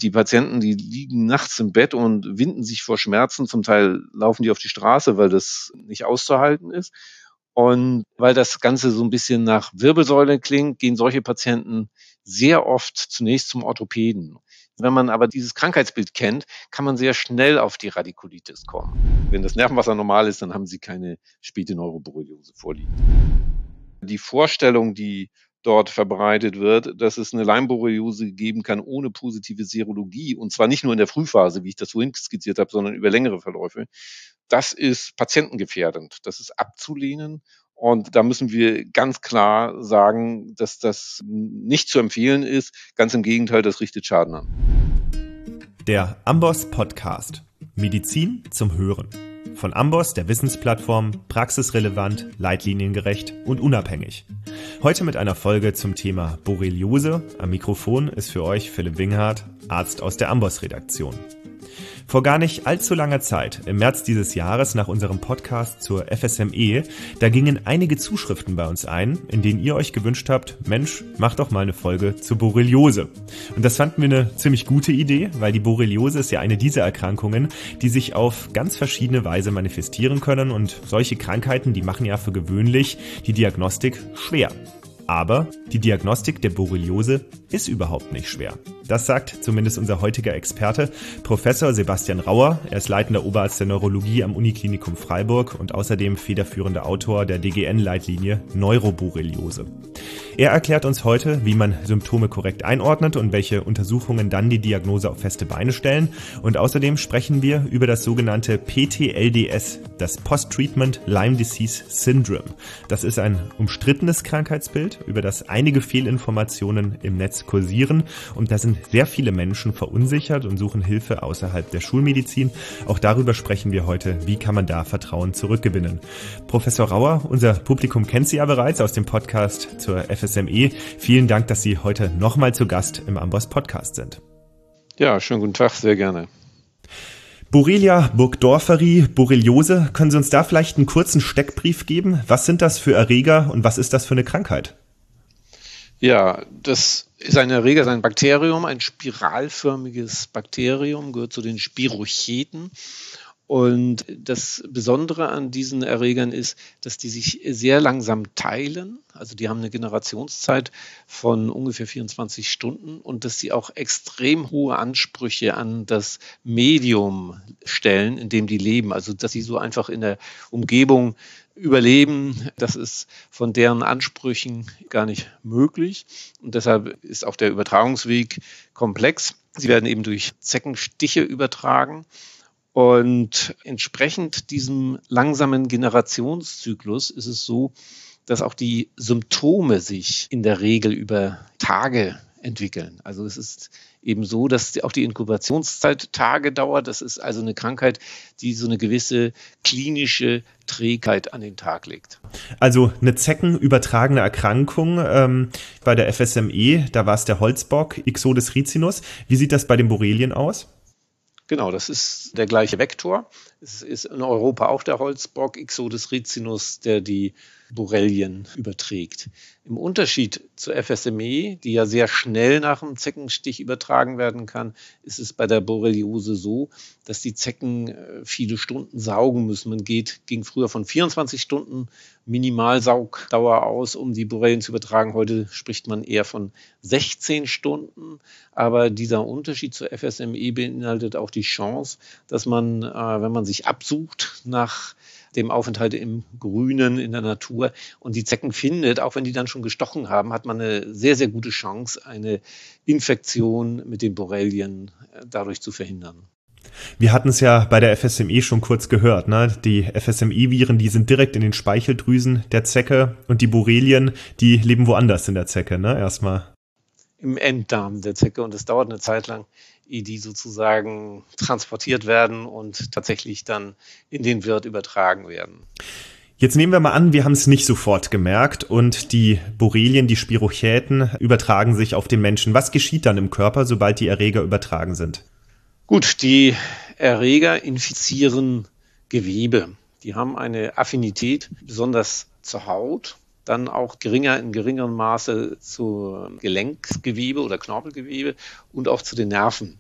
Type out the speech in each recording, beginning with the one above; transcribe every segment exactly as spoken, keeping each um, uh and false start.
Die Patienten, die liegen nachts im Bett und winden sich vor Schmerzen. Zum Teil laufen die auf die Straße, weil das nicht auszuhalten ist. Und weil das Ganze so ein bisschen nach Wirbelsäule klingt, gehen solche Patienten sehr oft zunächst zum Orthopäden. Wenn man aber dieses Krankheitsbild kennt, kann man sehr schnell auf die Radikulitis kommen. Wenn das Nervenwasser normal ist, dann haben Sie keine späte Neuroborreliose vorliegen. Die Vorstellung, die dort verbreitet wird, dass es eine Leimborreliose geben kann ohne positive Serologie, und zwar nicht nur in der Frühphase, wie ich das vorhin skizziert habe, sondern über längere Verläufe, das ist patientengefährdend. Das ist abzulehnen. Und da müssen wir ganz klar sagen, dass das nicht zu empfehlen ist. Ganz im Gegenteil, das richtet Schaden an. Der Amboss Podcast. Medizin zum Hören. Von Amboss, der Wissensplattform, praxisrelevant, leitliniengerecht und unabhängig. Heute mit einer Folge zum Thema Borreliose. Am Mikrofon ist für euch Philipp Winghardt, Arzt aus der Amboss-Redaktion. Vor gar nicht allzu langer Zeit, im März dieses Jahres nach unserem Podcast zur F S M E, da gingen einige Zuschriften bei uns ein, in denen ihr euch gewünscht habt, Mensch, mach doch mal eine Folge zur Borreliose. Und das fanden wir eine ziemlich gute Idee, weil die Borreliose ist ja eine dieser Erkrankungen, die sich auf ganz verschiedene Weise manifestieren können, und solche Krankheiten, die machen ja für gewöhnlich die Diagnostik schwer. Aber die Diagnostik der Borreliose ist überhaupt nicht schwer. Das sagt zumindest unser heutiger Experte, Professor Sebastian Rauer. Er ist leitender Oberarzt der Neurologie am Uniklinikum Freiburg und außerdem federführender Autor der D G N-Leitlinie Neuroborreliose. Er erklärt uns heute, wie man Symptome korrekt einordnet und welche Untersuchungen dann die Diagnose auf feste Beine stellen. Und außerdem sprechen wir über das sogenannte P T L D S, das Post-Treatment Lyme Disease Syndrome. Das ist ein umstrittenes Krankheitsbild, über das einige Fehlinformationen im Netz kursieren, und da sind sehr viele Menschen verunsichert und suchen Hilfe außerhalb der Schulmedizin. Auch darüber sprechen wir heute, wie kann man da Vertrauen zurückgewinnen. Professor Rauer, unser Publikum kennt Sie ja bereits aus dem Podcast zur F S M E. Vielen Dank, dass Sie heute nochmal zu Gast im Amboss Podcast sind. Ja, schönen guten Tag, sehr gerne. Borrelia burgdorferi, Borreliose, können Sie uns da vielleicht einen kurzen Steckbrief geben? Was sind das für Erreger und was ist das für eine Krankheit? Ja, das ist ein Erreger, ist ein Bakterium, ein spiralförmiges Bakterium, gehört zu den Spirocheten. Und das Besondere an diesen Erregern ist, dass die sich sehr langsam teilen. Also die haben eine Generationszeit von ungefähr vierundzwanzig Stunden und dass sie auch extrem hohe Ansprüche an das Medium stellen, in dem die leben. Also dass sie so einfach in der Umgebung überleben, das ist von deren Ansprüchen gar nicht möglich. Und deshalb ist auch der Übertragungsweg komplex. Sie werden eben durch Zeckenstiche übertragen. Und entsprechend diesem langsamen Generationszyklus ist es so, dass auch die Symptome sich in der Regel über Tage entwickeln. Also es ist eben so, dass auch die Inkubationszeit Tage dauert. Das ist also eine Krankheit, die so eine gewisse klinische Trägheit an den Tag legt. Also eine zeckenübertragene Erkrankung ähm, bei der F S M E, da war es der Holzbock, Ixodes ricinus. Wie sieht das bei den Borrelien aus? Genau, das ist der gleiche Vektor. Es ist in Europa auch der Holzbock, Ixodes ricinus, der die Borrelien überträgt. Im Unterschied zur F S M E, die ja sehr schnell nach einem Zeckenstich übertragen werden kann, ist es bei der Borreliose so, dass die Zecken viele Stunden saugen müssen. Man geht, ging früher von vierundzwanzig Stunden Minimalsaugdauer aus, um die Borrelien zu übertragen. Heute spricht man eher von sechzehn Stunden. Aber dieser Unterschied zur F S M E beinhaltet auch die Chance, dass man, wenn man sich absucht nach dem Aufenthalt im Grünen, in der Natur und die Zecken findet, auch wenn die dann schon gestochen haben, hat man eine sehr, sehr gute Chance, eine Infektion mit den Borrelien dadurch zu verhindern. Wir hatten es ja bei der F S M E schon kurz gehört, ne? Die F S M E-Viren, die sind direkt in den Speicheldrüsen der Zecke, und die Borrelien, die leben woanders in der Zecke, ne? Erstmal. Im Enddarm der Zecke, und es dauert eine Zeit lang, ehe die sozusagen transportiert werden und tatsächlich dann in den Wirt übertragen werden. Jetzt nehmen wir mal an, wir haben es nicht sofort gemerkt und die Borrelien, die Spirochäten, übertragen sich auf den Menschen. Was geschieht dann im Körper, sobald die Erreger übertragen sind? Gut, die Erreger infizieren Gewebe. Die haben eine Affinität besonders zur Haut dann auch geringer in geringerem Maße zu Gelenkgewebe oder Knorpelgewebe und auch zu den Nerven.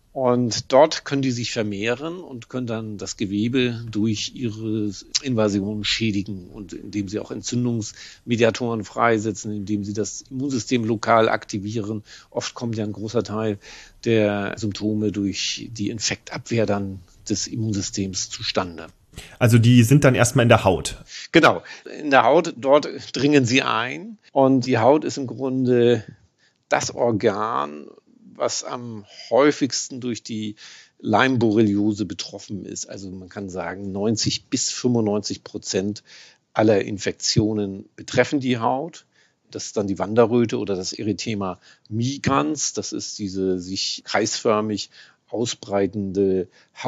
Und dort können die sich vermehren und können dann das Gewebe durch ihre Invasion schädigen und indem sie auch Entzündungsmediatoren freisetzen, indem sie das Immunsystem lokal aktivieren. Oft kommt ja ein großer Teil der Symptome durch die Infektabwehr dann des Immunsystems zustande. Also die sind dann erstmal in der Haut. Genau, in der Haut, dort dringen sie ein und die Haut ist im Grunde das Organ, was am häufigsten durch die Lyme-Borreliose betroffen ist. Also man kann sagen, neunzig bis fünfundneunzig Prozent aller Infektionen betreffen die Haut. Das ist dann die Wanderröte oder das Erythema migrans. Das ist diese sich kreisförmig ausbreitende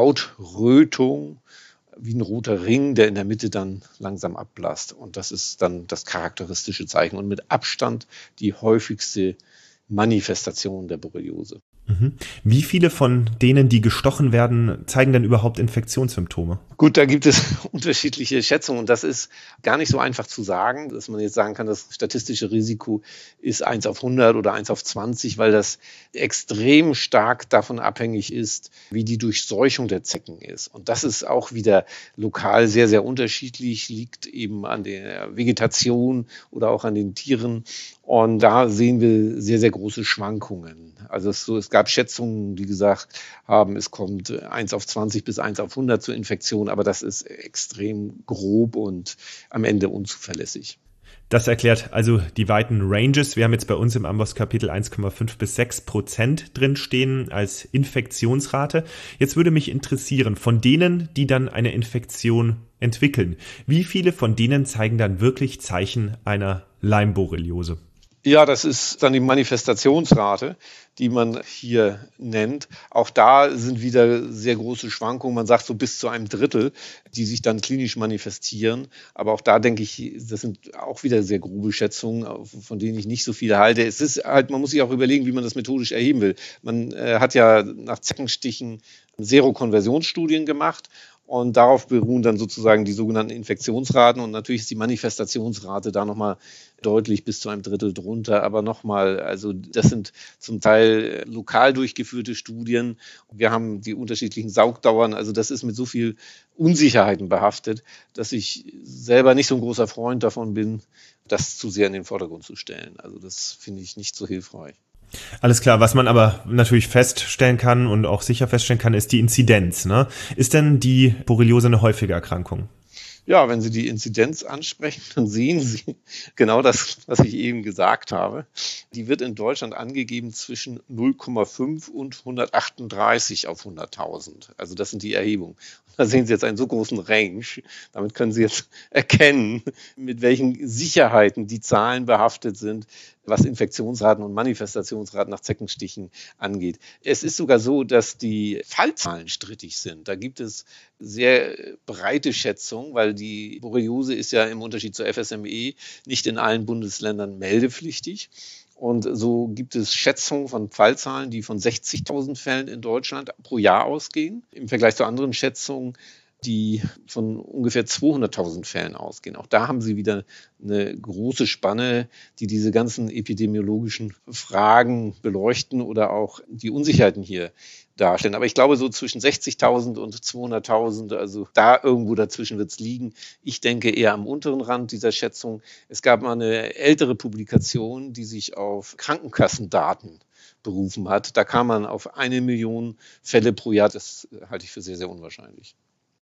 Hautrötung, wie ein roter Ring, der in der Mitte dann langsam abblasst. Und das ist dann das charakteristische Zeichen und mit Abstand die häufigste Manifestation der Borreliose. Mhm. Wie viele von denen, die gestochen werden, zeigen denn überhaupt Infektionssymptome? Gut, da gibt es unterschiedliche Schätzungen und das ist gar nicht so einfach zu sagen, dass man jetzt sagen kann, das statistische Risiko ist eins auf hundert oder eins auf zwanzig, weil das extrem stark davon abhängig ist, wie die Durchseuchung der Zecken ist. Und das ist auch wieder lokal sehr, sehr unterschiedlich, liegt eben an der Vegetation oder auch an den Tieren. Und da sehen wir sehr, sehr große Schwankungen. Also es, so, es gab Schätzungen, die gesagt haben, es kommt eins auf zwanzig bis eins auf hundert zur Infektion, aber das ist extrem grob und am Ende unzuverlässig. Das erklärt also die weiten Ranges. Wir haben jetzt bei uns im Amboss-Kapitel eins Komma fünf bis sechs Prozent drinstehen als Infektionsrate. Jetzt würde mich interessieren, von denen, die dann eine Infektion entwickeln, wie viele von denen zeigen dann wirklich Zeichen einer Lyme-Borreliose? Ja, das ist dann die Manifestationsrate, die man hier nennt. Auch da sind wieder sehr große Schwankungen. Man sagt so bis zu einem Drittel, die sich dann klinisch manifestieren. Aber auch da denke ich, das sind auch wieder sehr grobe Schätzungen, von denen ich nicht so viel halte. Es ist halt, man muss sich auch überlegen, wie man das methodisch erheben will. Man äh, hat ja nach Zeckenstichen Serokonversionsstudien gemacht. Und darauf beruhen dann sozusagen die sogenannten Infektionsraten. Und natürlich ist die Manifestationsrate da nochmal deutlich bis zu einem Drittel drunter. Aber nochmal, also das sind zum Teil lokal durchgeführte Studien. Wir haben die unterschiedlichen Saugdauern. Also das ist mit so viel Unsicherheiten behaftet, dass ich selber nicht so ein großer Freund davon bin, das zu sehr in den Vordergrund zu stellen. Also das finde ich nicht so hilfreich. Alles klar, was man aber natürlich feststellen kann und auch sicher feststellen kann, ist die Inzidenz, ne? Ist denn die Borreliose eine häufige Erkrankung? Ja, wenn Sie die Inzidenz ansprechen, dann sehen Sie genau das, was ich eben gesagt habe. Die wird in Deutschland angegeben zwischen null Komma fünf und hundertachtunddreißig auf hunderttausend. Also das sind die Erhebungen. Da sehen Sie jetzt einen so großen Range. Damit können Sie jetzt erkennen, mit welchen Sicherheiten die Zahlen behaftet sind, was Infektionsraten und Manifestationsraten nach Zeckenstichen angeht. Es ist sogar so, dass die Fallzahlen strittig sind. Da gibt es sehr breite Schätzungen, weil die Borreliose ist ja im Unterschied zur F S M E nicht in allen Bundesländern meldepflichtig. Und so gibt es Schätzungen von Fallzahlen, die von sechzigtausend Fällen in Deutschland pro Jahr ausgehen, im Vergleich zu anderen Schätzungen, die von ungefähr zweihunderttausend Fällen ausgehen. Auch da haben Sie wieder eine große Spanne, die diese ganzen epidemiologischen Fragen beleuchten oder auch die Unsicherheiten hier darstellen. Aber ich glaube, so zwischen sechzigtausend und zweihunderttausend, also da irgendwo dazwischen wird es liegen. Ich denke eher am unteren Rand dieser Schätzung. Es gab mal eine ältere Publikation, die sich auf Krankenkassendaten berufen hat. Da kam man auf eine Million Fälle pro Jahr. Das halte ich für sehr, sehr unwahrscheinlich.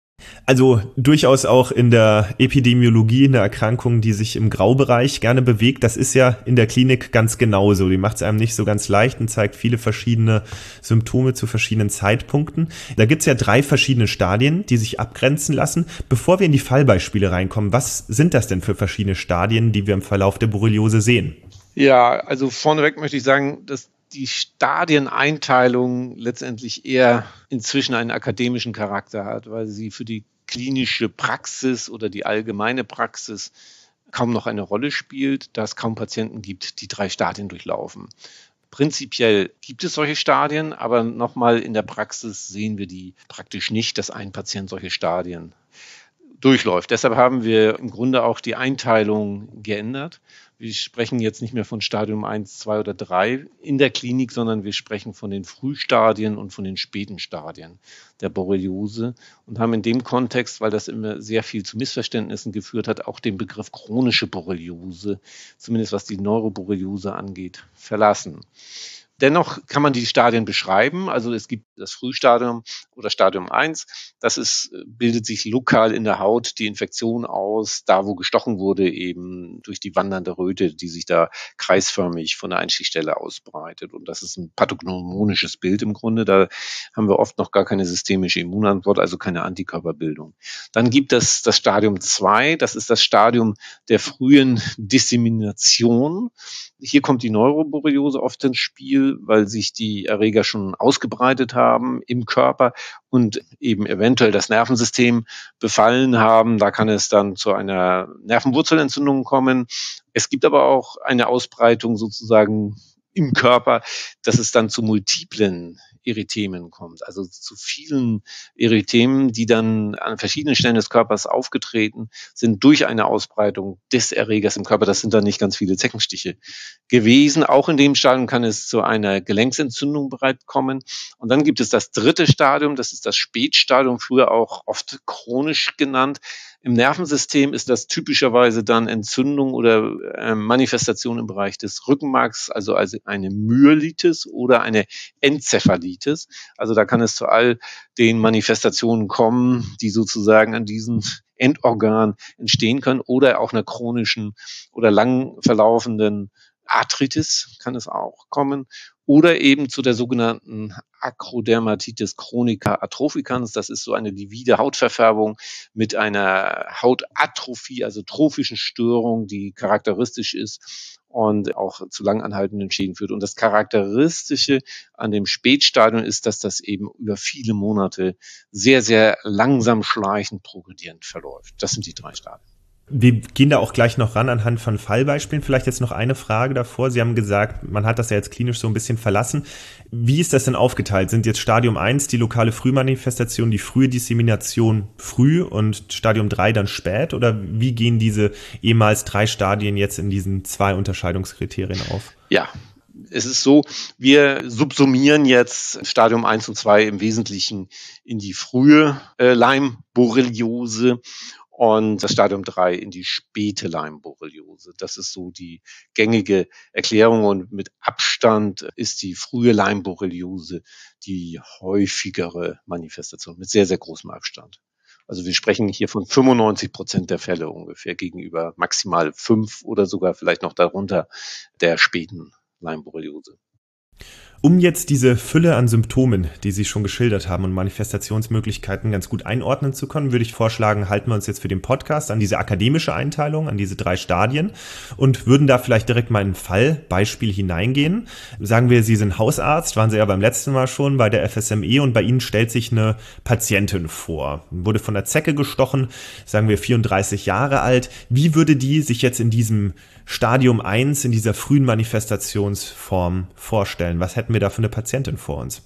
Also durchaus auch in der Epidemiologie eine Erkrankung, die sich im Graubereich gerne bewegt. Das ist ja in der Klinik ganz genauso. Die macht es einem nicht so ganz leicht und zeigt viele verschiedene Symptome zu verschiedenen Zeitpunkten. Da gibt es ja drei verschiedene Stadien, die sich abgrenzen lassen. Bevor wir in die Fallbeispiele reinkommen, was sind das denn für verschiedene Stadien, die wir im Verlauf der Borreliose sehen? Ja, also vorneweg möchte ich sagen, dass die Stadieneinteilung letztendlich eher inzwischen einen akademischen Charakter hat, weil sie für die klinische Praxis oder die allgemeine Praxis kaum noch eine Rolle spielt, da es kaum Patienten gibt, die drei Stadien durchlaufen. Prinzipiell gibt es solche Stadien, aber nochmal in der Praxis sehen wir die praktisch nicht, dass ein Patient solche Stadien durchläuft. Deshalb haben wir im Grunde auch die Einteilung geändert. Wir sprechen jetzt nicht mehr von Stadium eins, zwei oder drei in der Klinik, sondern wir sprechen von den Frühstadien und von den späten Stadien der Borreliose und haben in dem Kontext, weil das immer sehr viel zu Missverständnissen geführt hat, auch den Begriff chronische Borreliose, zumindest was die Neuroborreliose angeht, verlassen. Dennoch kann man die Stadien beschreiben. Also es gibt das Frühstadium oder Stadium eins. Das ist, bildet sich lokal in der Haut die Infektion aus, da wo gestochen wurde, eben durch die wandernde Röte, die sich da kreisförmig von der Einstichstelle ausbreitet. Und das ist ein pathognomonisches Bild im Grunde. Da haben wir oft noch gar keine systemische Immunantwort, also keine Antikörperbildung. Dann gibt es das Stadium zwei. Das ist das Stadium der frühen Dissemination. Hier kommt die Neuroborreliose oft ins Spiel, weil sich die Erreger schon ausgebreitet haben im Körper und eben eventuell das Nervensystem befallen haben. Da kann es dann zu einer Nervenwurzelentzündung kommen. Es gibt aber auch eine Ausbreitung sozusagen im Körper, dass es dann zu multiplen Erythemen kommt, also zu vielen Erythemen, die dann an verschiedenen Stellen des Körpers aufgetreten sind durch eine Ausbreitung des Erregers im Körper. Das sind dann nicht ganz viele Zeckenstiche gewesen. Auch in dem Stadium kann es zu einer Gelenksentzündung bereits kommen. Und dann gibt es das dritte Stadium, das ist das Spätstadium, früher auch oft chronisch genannt. Im Nervensystem ist das typischerweise dann Entzündung oder äh, Manifestation im Bereich des Rückenmarks, also, also eine Myelitis oder eine Enzephalitis. Also da kann es zu all den Manifestationen kommen, die sozusagen an diesen Endorgan entstehen können oder auch einer chronischen oder lang verlaufenden Arthritis kann es auch kommen oder eben zu der sogenannten Akrodermatitis chronica atropicans. Das ist so eine livide Hautverfärbung mit einer Hautatrophie, also trophischen Störung, die charakteristisch ist und auch zu lang anhaltenden Schäden führt. Und das Charakteristische an dem Spätstadium ist, dass das eben über viele Monate sehr, sehr langsam schleichend progredierend verläuft. Das sind die drei Stadien. Wir gehen da auch gleich noch ran anhand von Fallbeispielen. Vielleicht jetzt noch eine Frage davor. Sie haben gesagt, man hat das ja jetzt klinisch so ein bisschen verlassen. Wie ist das denn aufgeteilt? Sind jetzt Stadium eins die lokale Frühmanifestation, die frühe Dissemination früh und Stadium drei dann spät? Oder wie gehen diese ehemals drei Stadien jetzt in diesen zwei Unterscheidungskriterien auf? Ja. Es ist so, wir subsumieren jetzt Stadium eins und zwei im Wesentlichen in die frühe äh, Lyme-Borreliose und das Stadium drei in die späte Lyme-Borreliose. Das ist so die gängige Erklärung und mit Abstand ist die frühe Lyme-Borreliose die häufigere Manifestation mit sehr, sehr großem Abstand. Also wir sprechen hier von fünfundneunzig Prozent der Fälle ungefähr gegenüber maximal fünf oder sogar vielleicht noch darunter der späten Lyme-Borreliose. Um jetzt diese Fülle an Symptomen, die Sie schon geschildert haben und Manifestationsmöglichkeiten ganz gut einordnen zu können, würde ich vorschlagen, halten wir uns jetzt für den Podcast an diese akademische Einteilung, an diese drei Stadien und würden da vielleicht direkt mal in ein Fallbeispiel hineingehen. Sagen wir, Sie sind Hausarzt, waren Sie ja beim letzten Mal schon bei der F S M E und bei Ihnen stellt sich eine Patientin vor. Wurde von der Zecke gestochen, sagen wir vierunddreißig Jahre alt. Wie würde die sich jetzt in diesem Stadium eins, in dieser frühen Manifestationsform vorstellen? Was hätten wir da für eine Patientin vor uns?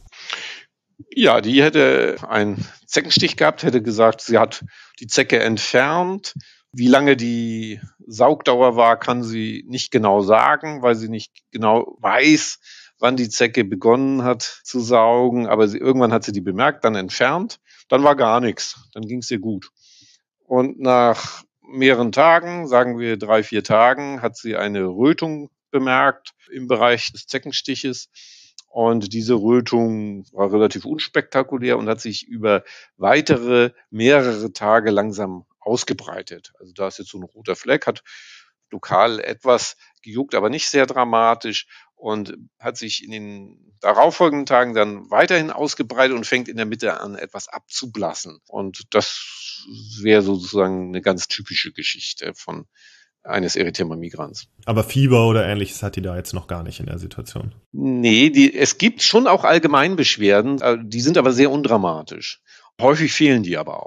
Ja, die hätte einen Zeckenstich gehabt, hätte gesagt, sie hat die Zecke entfernt. Wie lange die Saugdauer war, kann sie nicht genau sagen, weil sie nicht genau weiß, wann die Zecke begonnen hat zu saugen. Aber sie, irgendwann hat sie die bemerkt, dann entfernt. Dann war gar nichts. Dann ging es ihr gut. Und nach mehreren Tagen, sagen wir drei, vier Tagen, hat sie eine Rötung bemerkt im Bereich des Zeckenstiches. Und diese Rötung war relativ unspektakulär und hat sich über weitere mehrere Tage langsam ausgebreitet. Also da ist jetzt so ein roter Fleck, hat lokal etwas gejuckt, aber nicht sehr dramatisch und hat sich in den darauffolgenden Tagen dann weiterhin ausgebreitet und fängt in der Mitte an, etwas abzublassen. Und das wäre sozusagen eine ganz typische Geschichte von eines Erythema migrans. Aber Fieber oder Ähnliches hat die da jetzt noch gar nicht in der Situation? Nee, die, es gibt schon auch Allgemeinbeschwerden, die sind aber sehr undramatisch. Häufig fehlen die aber auch.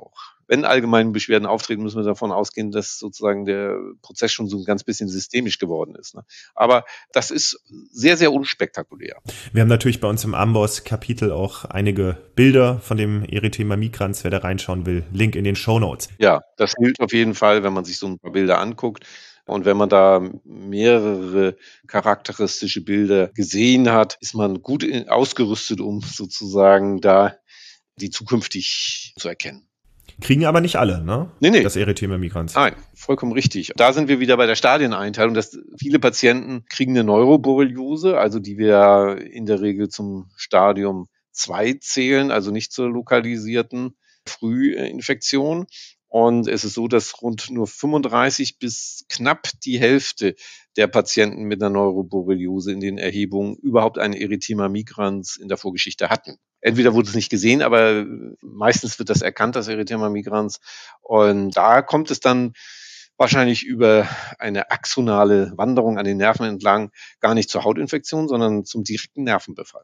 wenn allgemeine Beschwerden auftreten, müssen wir davon ausgehen, dass sozusagen der Prozess schon so ein ganz bisschen systemisch geworden ist. Ne? Aber das ist sehr, sehr unspektakulär. Wir haben natürlich bei uns im Amboss-Kapitel auch einige Bilder von dem Erythema migrans, wer da reinschauen will. Link in den Shownotes. Ja, das hilft auf jeden Fall, wenn man sich so ein paar Bilder anguckt. Und wenn man da mehrere charakteristische Bilder gesehen hat, ist man gut ausgerüstet, um sozusagen da die zukünftig zu erkennen. Kriegen aber nicht alle, ne? Nee, nee. Das Erythema migrans. Nein, vollkommen richtig. Da sind wir wieder bei der Stadieneinteilung, dass viele Patienten kriegen eine Neuroborreliose, also die wir in der Regel zum Stadium zwei zählen, also nicht zur lokalisierten Frühinfektion. Und es ist so, dass rund nur fünfunddreißig bis knapp die Hälfte der Patienten mit einer Neuroborreliose in den Erhebungen überhaupt ein Erythema migrans in der Vorgeschichte hatten. Entweder wurde es nicht gesehen, aber meistens wird das erkannt, das Erythema migrans. Und da kommt es dann wahrscheinlich über eine axonale Wanderung an den Nerven entlang gar nicht zur Hautinfektion, sondern zum direkten Nervenbefall.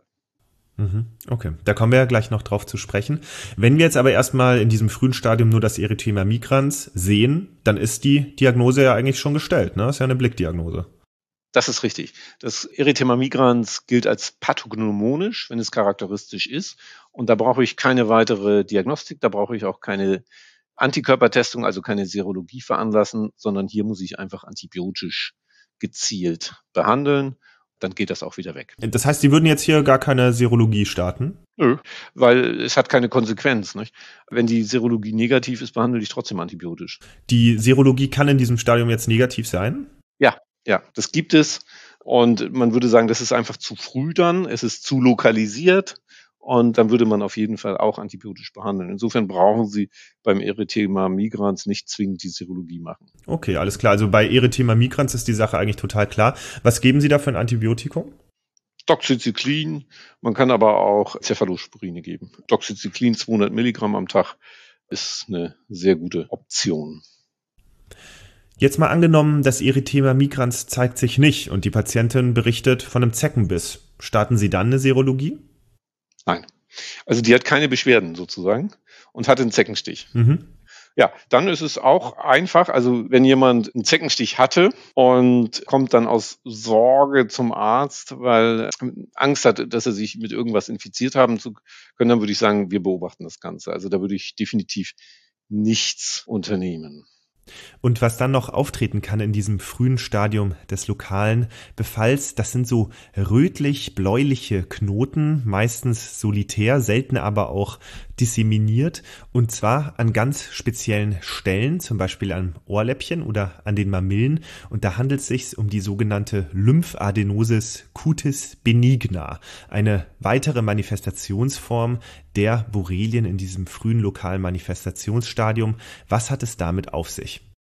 Okay, da kommen wir ja gleich noch drauf zu sprechen. Wenn wir jetzt aber erstmal in diesem frühen Stadium nur das Erythema migrans sehen, dann ist die Diagnose ja eigentlich schon gestellt, ne? Das ist ja eine Blickdiagnose. Das ist richtig. Das Erythema migrans gilt als pathognomonisch, wenn es charakteristisch ist. Und da brauche ich keine weitere Diagnostik, da brauche ich auch keine Antikörpertestung, also keine Serologie veranlassen, sondern hier muss ich einfach antibiotisch gezielt behandeln. Dann geht das auch wieder weg. Das heißt, Sie würden jetzt hier gar keine Serologie starten? Nö, weil es hat keine Konsequenz. Nicht? Wenn die Serologie negativ ist, behandle ich trotzdem antibiotisch. Die Serologie kann in diesem Stadium jetzt negativ sein? Ja, ja, das gibt es. Und man würde sagen, das ist einfach zu früh dann. Es ist zu lokalisiert. Und dann würde man auf jeden Fall auch antibiotisch behandeln. Insofern brauchen Sie beim Erythema migrans nicht zwingend die Serologie machen. Okay, alles klar. Also bei Erythema migrans ist die Sache eigentlich total klar. Was geben Sie da für ein Antibiotikum? Doxycyclin. Man kann aber auch Cephalosporine geben. Doxycyclin zweihundert Milligramm am Tag ist eine sehr gute Option. Jetzt mal angenommen, das Erythema migrans zeigt sich nicht und die Patientin berichtet von einem Zeckenbiss. Starten Sie dann eine Serologie? Nein. Also die hat keine Beschwerden sozusagen und hat einen Zeckenstich. Mhm. Ja, dann ist es auch einfach, also wenn jemand einen Zeckenstich hatte und kommt dann aus Sorge zum Arzt, weil Angst hat, dass er sich mit irgendwas infiziert haben zu können, dann würde ich sagen, wir beobachten das Ganze. Also da würde ich definitiv nichts unternehmen. Und was dann noch auftreten kann in diesem frühen Stadium des lokalen Befalls, das sind so rötlich-bläuliche Knoten, meistens solitär, selten aber auch disseminiert, und zwar an ganz speziellen Stellen, zum Beispiel am Ohrläppchen oder an den Mamillen. Und da handelt es sich um die sogenannte Lymphadenosis cutis benigna, eine weitere Manifestationsform der Borrelien in diesem frühen lokalen Manifestationsstadium. Was hat es damit auf sich?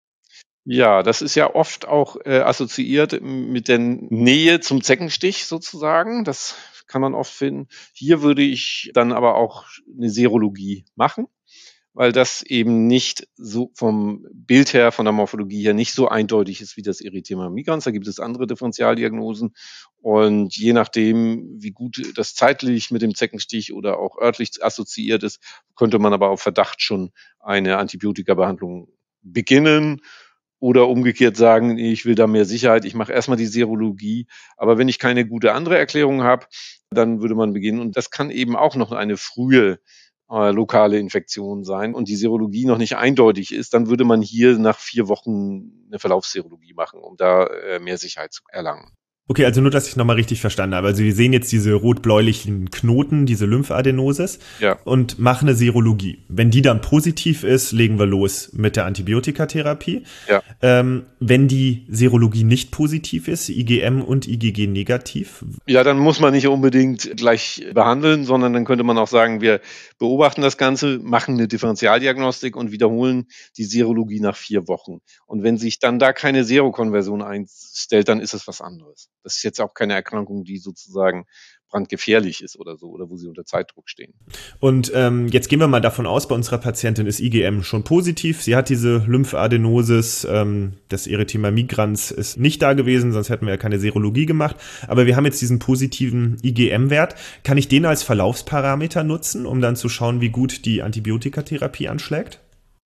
Ja, das ist ja oft auch äh, assoziiert mit der Nähe zum Zeckenstich sozusagen. Das kann man oft finden. Hier würde ich dann aber auch eine Serologie machen, weil das eben nicht so vom Bild her, von der Morphologie her nicht so eindeutig ist wie das Erythema migrans. Da gibt es andere Differentialdiagnosen und je nachdem, wie gut das zeitlich mit dem Zeckenstich oder auch örtlich assoziiert ist, könnte man aber auf Verdacht schon eine Antibiotikabehandlung beginnen. Oder umgekehrt sagen, ich will da mehr Sicherheit, ich mache erstmal die Serologie. Aber wenn ich keine gute andere Erklärung habe, dann würde man beginnen. Und das kann eben auch noch eine frühe äh, lokale Infektion sein und die Serologie noch nicht eindeutig ist, dann würde man hier nach vier Wochen eine Verlaufsserologie machen, um da äh, mehr Sicherheit zu erlangen. Okay, also nur, dass ich nochmal richtig verstanden habe. Also wir sehen jetzt diese rot-bläulichen Knoten, diese Lymphadenosis, ja, und machen eine Serologie. Wenn die dann positiv ist, legen wir los mit der Antibiotikatherapie. Ja. Ähm, wenn die Serologie nicht positiv ist, I G M und I G G negativ? Ja, dann muss man nicht unbedingt gleich behandeln, sondern dann könnte man auch sagen, wir beobachten das Ganze, machen eine Differentialdiagnostik und wiederholen die Serologie nach vier Wochen. Und wenn sich dann da keine Serokonversion einstellt, dann ist es was anderes. Das ist jetzt auch keine Erkrankung, die sozusagen brandgefährlich ist oder so, oder wo sie unter Zeitdruck stehen. Und ähm, jetzt gehen wir mal davon aus, bei unserer Patientin ist I G M schon positiv. Sie hat diese Lymphadenosis, ähm, das Erythema migrans ist nicht da gewesen, sonst hätten wir ja keine Serologie gemacht. Aber wir haben jetzt diesen positiven I G M-Wert. Kann ich den als Verlaufsparameter nutzen, um dann zu schauen, wie gut die Antibiotikatherapie anschlägt?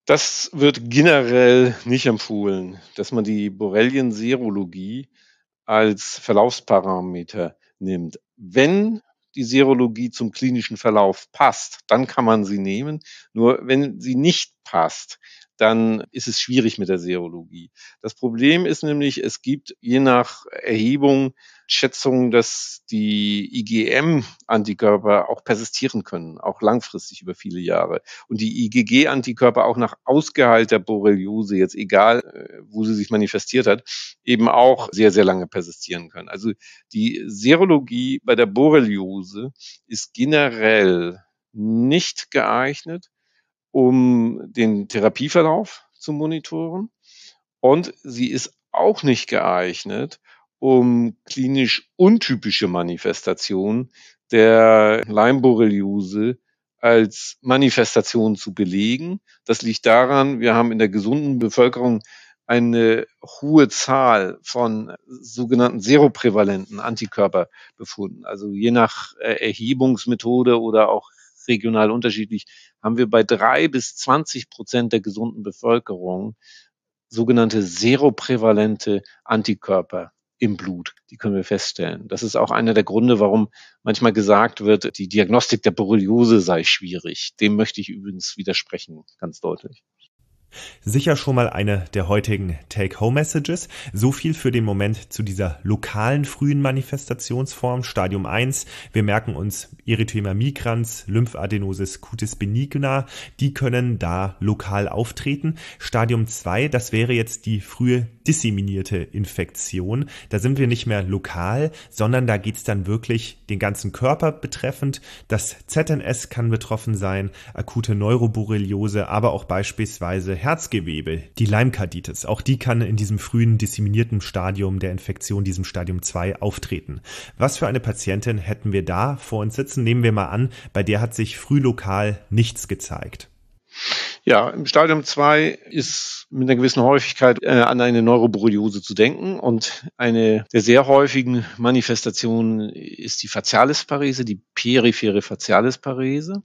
Das wird generell nicht empfohlen, dass man die Borrelien-Serologie als Verlaufsparameter nimmt. Wenn die Serologie zum klinischen Verlauf passt, dann kann man sie nehmen. Nur wenn sie nicht passt, dann ist es schwierig mit der Serologie. Das Problem ist nämlich, es gibt je nach Erhebung Schätzungen, dass die I G M-Antikörper auch persistieren können, auch langfristig über viele Jahre. Und die I G G-Antikörper auch nach ausgeheilter Borreliose, jetzt egal, wo sie sich manifestiert hat, eben auch sehr, sehr lange persistieren können. Also die Serologie bei der Borreliose ist generell nicht geeignet, um den Therapieverlauf zu monitoren. Und sie ist auch nicht geeignet, um klinisch untypische Manifestationen der Lyme-Borreliose als Manifestation zu belegen. Das liegt daran, wir haben in der gesunden Bevölkerung eine hohe Zahl von sogenannten seroprävalenten Antikörperbefunden. Also je nach Erhebungsmethode oder auch regional unterschiedlich haben wir bei drei bis zwanzig Prozent der gesunden Bevölkerung sogenannte seroprävalente Antikörper im Blut. Die können wir feststellen. Das ist auch einer der Gründe, warum manchmal gesagt wird, die Diagnostik der Borreliose sei schwierig. Dem möchte ich übrigens widersprechen, ganz deutlich. Sicher schon mal eine der heutigen Take-Home-Messages. So viel für den Moment zu dieser lokalen frühen Manifestationsform, Stadium eins. Wir merken uns Erythema migrans, Lymphadenosis cutis benigna, die können da lokal auftreten. Stadium zwei, das wäre jetzt die frühe disseminierte Infektion. Da sind wir nicht mehr lokal, sondern da geht's dann wirklich den ganzen Körper betreffend. Das Z N S kann betroffen sein, akute Neuroborreliose, aber auch beispielsweise Herzgewebe, die Lyme-Karditis, auch die kann in diesem frühen disseminierten Stadium der Infektion, diesem Stadium zwei, auftreten. Was für eine Patientin hätten wir da vor uns sitzen? Nehmen wir mal an, bei der hat sich früh lokal nichts gezeigt. Ja, im Stadium zwei ist mit einer gewissen Häufigkeit äh, an eine Neuroborreliose zu denken, und eine der sehr häufigen Manifestationen ist die Facialisparese, die periphere Facialisparese,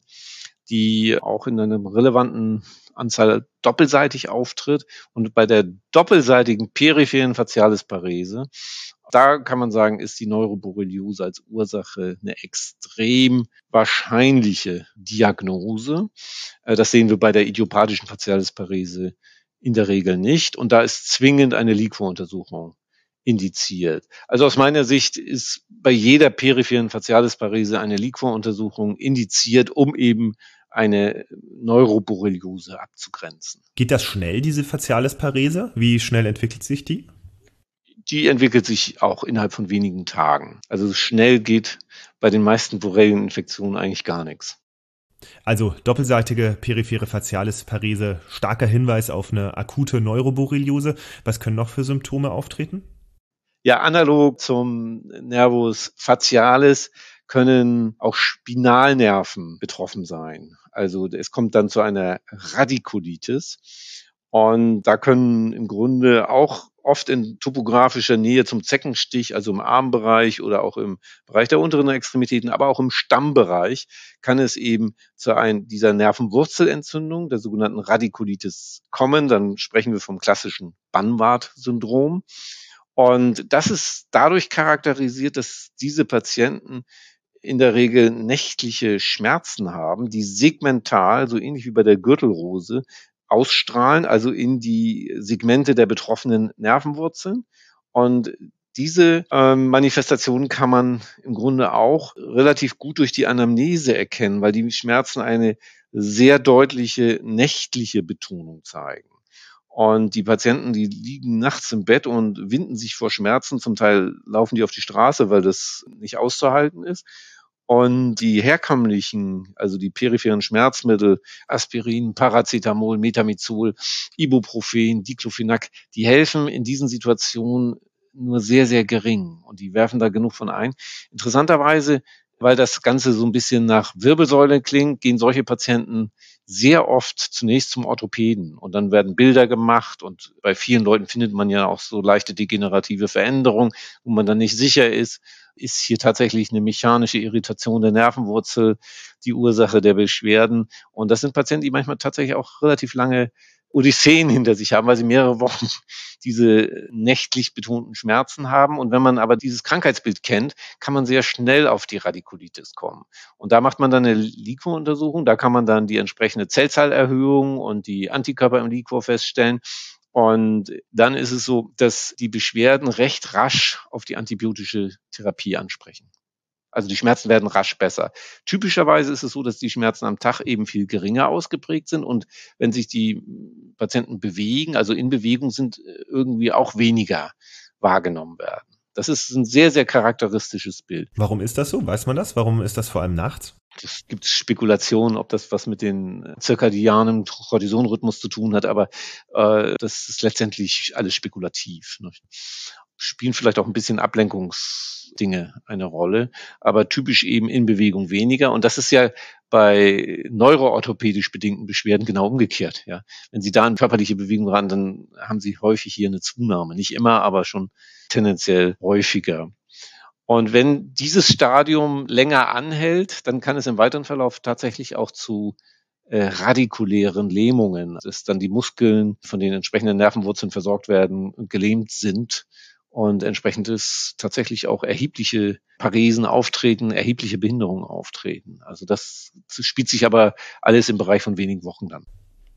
die auch in einer relevanten Anzahl doppelseitig auftritt. Und bei der doppelseitigen peripheren Facialisparese, da kann man sagen, ist die Neuroborreliose als Ursache eine extrem wahrscheinliche Diagnose. Das sehen wir bei der idiopathischen Facialisparese in der Regel nicht. Und da ist zwingend eine Liquoruntersuchung indiziert. Also aus meiner Sicht ist bei jeder peripheren Facialisparese eine Liquoruntersuchung indiziert, um eben eine Neuroborreliose abzugrenzen. Geht das schnell, diese Facialisparese? Wie schnell entwickelt sich die? Die entwickelt sich auch innerhalb von wenigen Tagen. Also schnell geht bei den meisten Borrelieninfektionen eigentlich gar nichts. Also doppelseitige periphere Facialisparese, starker Hinweis auf eine akute Neuroborreliose. Was können noch für Symptome auftreten? Ja, analog zum Nervus facialis können auch Spinalnerven betroffen sein. Also es kommt dann zu einer Radikulitis. Und da können im Grunde auch oft in topografischer Nähe zum Zeckenstich, also im Armbereich oder auch im Bereich der unteren Extremitäten, aber auch im Stammbereich, kann es eben zu einer dieser Nervenwurzelentzündung, der sogenannten Radikulitis, kommen. Dann sprechen wir vom klassischen Banwart-Syndrom. Und das ist dadurch charakterisiert, dass diese Patienten in der Regel nächtliche Schmerzen haben, die segmental, so ähnlich wie bei der Gürtelrose, ausstrahlen, also in die Segmente der betroffenen Nervenwurzeln. Und diese ähm, Manifestationen kann man im Grunde auch relativ gut durch die Anamnese erkennen, weil die Schmerzen eine sehr deutliche nächtliche Betonung zeigen. Und die Patienten, die liegen nachts im Bett und winden sich vor Schmerzen. Zum Teil laufen die auf die Straße, weil das nicht auszuhalten ist. Und die herkömmlichen, also die peripheren Schmerzmittel, Aspirin, Paracetamol, Metamizol, Ibuprofen, Diclofenac, die helfen in diesen Situationen nur sehr, sehr gering. Und die werfen da genug von ein. Interessanterweise, weil das Ganze so ein bisschen nach Wirbelsäule klingt, gehen solche Patienten sehr oft zunächst zum Orthopäden. Und dann werden Bilder gemacht. Und bei vielen Leuten findet man ja auch so leichte degenerative Veränderungen, wo man dann nicht sicher ist. ist hier tatsächlich eine mechanische Irritation der Nervenwurzel die Ursache der Beschwerden. Und das sind Patienten, die manchmal tatsächlich auch relativ lange Odysseen hinter sich haben, weil sie mehrere Wochen diese nächtlich betonten Schmerzen haben. Und wenn man aber dieses Krankheitsbild kennt, kann man sehr schnell auf die Radikulitis kommen. Und da macht man dann eine Liquoruntersuchung. Da kann man dann die entsprechende Zellzahlerhöhung und die Antikörper im Liquor feststellen. Und dann ist es so, dass die Beschwerden recht rasch auf die antibiotische Therapie ansprechen. Also die Schmerzen werden rasch besser. Typischerweise ist es so, dass die Schmerzen am Tag eben viel geringer ausgeprägt sind und wenn sich die Patienten bewegen, also in Bewegung sind, irgendwie auch weniger wahrgenommen werden. Das ist ein sehr, sehr charakteristisches Bild. Warum ist das so? Weiß man das? Warum ist das vor allem nachts? Es gibt Spekulationen, ob das was mit den zirkadianen Cortisonrhythmus zu tun hat, aber äh, das ist letztendlich alles spekulativ. Ne? Spielen vielleicht auch ein bisschen Ablenkungsdinge eine Rolle, aber typisch eben in Bewegung weniger. Und das ist ja bei neuroorthopädisch bedingten Beschwerden genau umgekehrt. Ja, wenn Sie da in körperliche Bewegung ran, dann haben Sie häufig hier eine Zunahme. Nicht immer, aber schon tendenziell häufiger. Und wenn dieses Stadium länger anhält, dann kann es im weiteren Verlauf tatsächlich auch zu äh, radikulären Lähmungen, dass dann die Muskeln von den entsprechenden Nervenwurzeln versorgt werden, gelähmt sind und entsprechend ist tatsächlich auch erhebliche Paresen auftreten, erhebliche Behinderungen auftreten. Also das spielt sich aber alles im Bereich von wenigen Wochen dann.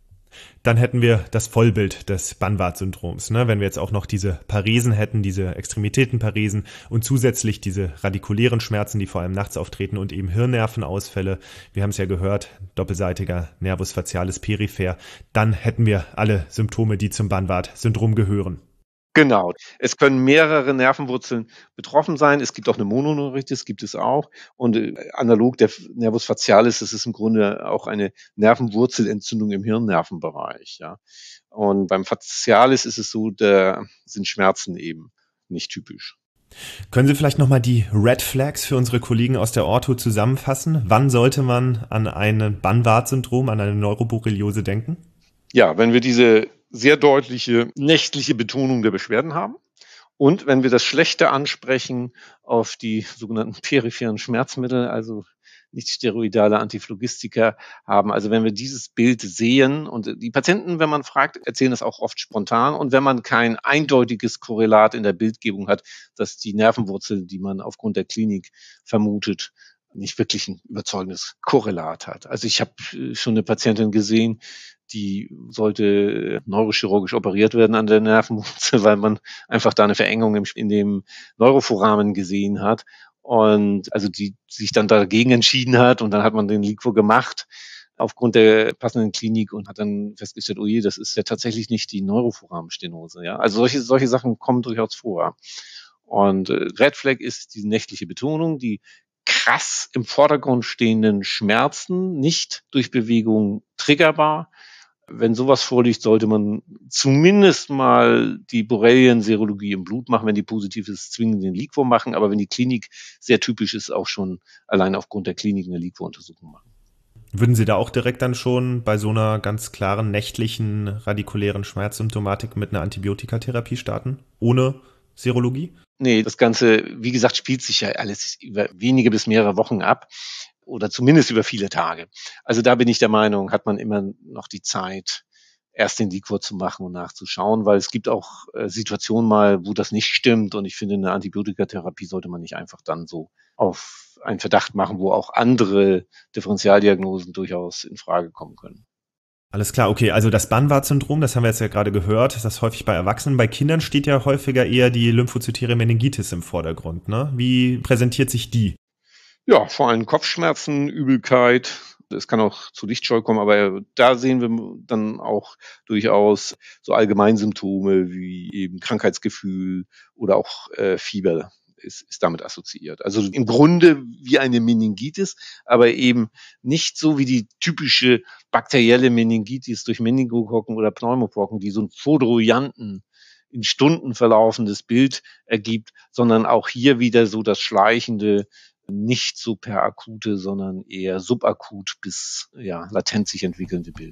Dann hätten wir das Vollbild des Banvard-Syndroms, ne? Wenn wir jetzt auch noch diese Paresen hätten, diese Extremitätenparesen und zusätzlich diese radikulären Schmerzen, die vor allem nachts auftreten und eben Hirnnervenausfälle. Wir haben es ja gehört, doppelseitiger Nervus facialis peripher. Dann hätten wir alle Symptome, die zum Banvard-Syndrom gehören. Genau. Es können mehrere Nervenwurzeln betroffen sein. Es gibt auch eine Mononeuritis, gibt es auch. Und äh, analog der Nervus facialis, das ist im Grunde auch eine Nervenwurzelentzündung im Hirnnervenbereich. Ja. Und beim Facialis ist es so, da sind Schmerzen eben nicht typisch. Können Sie vielleicht nochmal die Red Flags für unsere Kollegen aus der Ortho zusammenfassen? Wann sollte man an ein Banvard-Syndrom, an eine Neuroborreliose denken? Ja, wenn wir diese sehr deutliche nächtliche Betonung der Beschwerden haben und wenn wir das Schlechte ansprechen auf die sogenannten peripheren Schmerzmittel, also nicht steroidale Antiphlogistika haben. Also wenn wir dieses Bild sehen und die Patienten, wenn man fragt, erzählen das auch oft spontan und wenn man kein eindeutiges Korrelat in der Bildgebung hat, dass die Nervenwurzel, die man aufgrund der Klinik vermutet, nicht wirklich ein überzeugendes Korrelat hat. Also ich habe schon eine Patientin gesehen, die sollte neurochirurgisch operiert werden an der Nervenwurzel, weil man einfach da eine Verengung im, in dem Neuroforamen gesehen hat. Und also die sich dann dagegen entschieden hat und dann hat man den Liquor gemacht aufgrund der passenden Klinik und hat dann festgestellt, oh je, das ist ja tatsächlich nicht die Neuroforamenstenose. Ja, also solche solche Sachen kommen durchaus vor. Und Red Flag ist die nächtliche Betonung, die krass im Vordergrund stehenden Schmerzen, nicht durch Bewegung triggerbar. Wenn sowas vorliegt, sollte man zumindest mal die Borrelien-Serologie im Blut machen. Wenn die positiv ist, zwingend den Liquor machen. Aber wenn die Klinik sehr typisch ist, auch schon allein aufgrund der Klinik eine Liquor-Untersuchung machen. Würden Sie da auch direkt dann schon bei so einer ganz klaren nächtlichen radikulären Schmerzsymptomatik mit einer Antibiotikatherapie starten? Ohne Serologie? Nee, das Ganze, wie gesagt, spielt sich ja alles über wenige bis mehrere Wochen ab. Oder zumindest über viele Tage. Also da bin ich der Meinung, hat man immer noch die Zeit, erst den Liquor zu machen und nachzuschauen, weil es gibt auch äh, Situationen mal, wo das nicht stimmt und ich finde, eine Antibiotikatherapie sollte man nicht einfach dann so auf einen Verdacht machen, wo auch andere Differentialdiagnosen durchaus in Frage kommen können. Alles klar, okay, also das Banvard-Syndrom, das haben wir jetzt ja gerade gehört, das ist häufig bei Erwachsenen. Bei Kindern steht ja häufiger eher die lymphozytäre Meningitis im Vordergrund, ne? Wie präsentiert sich die? Ja, vor allem Kopfschmerzen, Übelkeit. Es kann auch zu Lichtscheu kommen, aber da sehen wir dann auch durchaus so Allgemeinsymptome wie eben Krankheitsgefühl oder auch äh, Fieber ist, ist damit assoziiert. Also im Grunde wie eine Meningitis, aber eben nicht so wie die typische bakterielle Meningitis durch Meningokokken oder Pneumokokken, die so einen fodroyanten, in Stunden verlaufendes Bild ergibt, sondern auch hier wieder so das schleichende, nicht so per akute, sondern eher subakut bis ja latent sich entwickelnde Bild.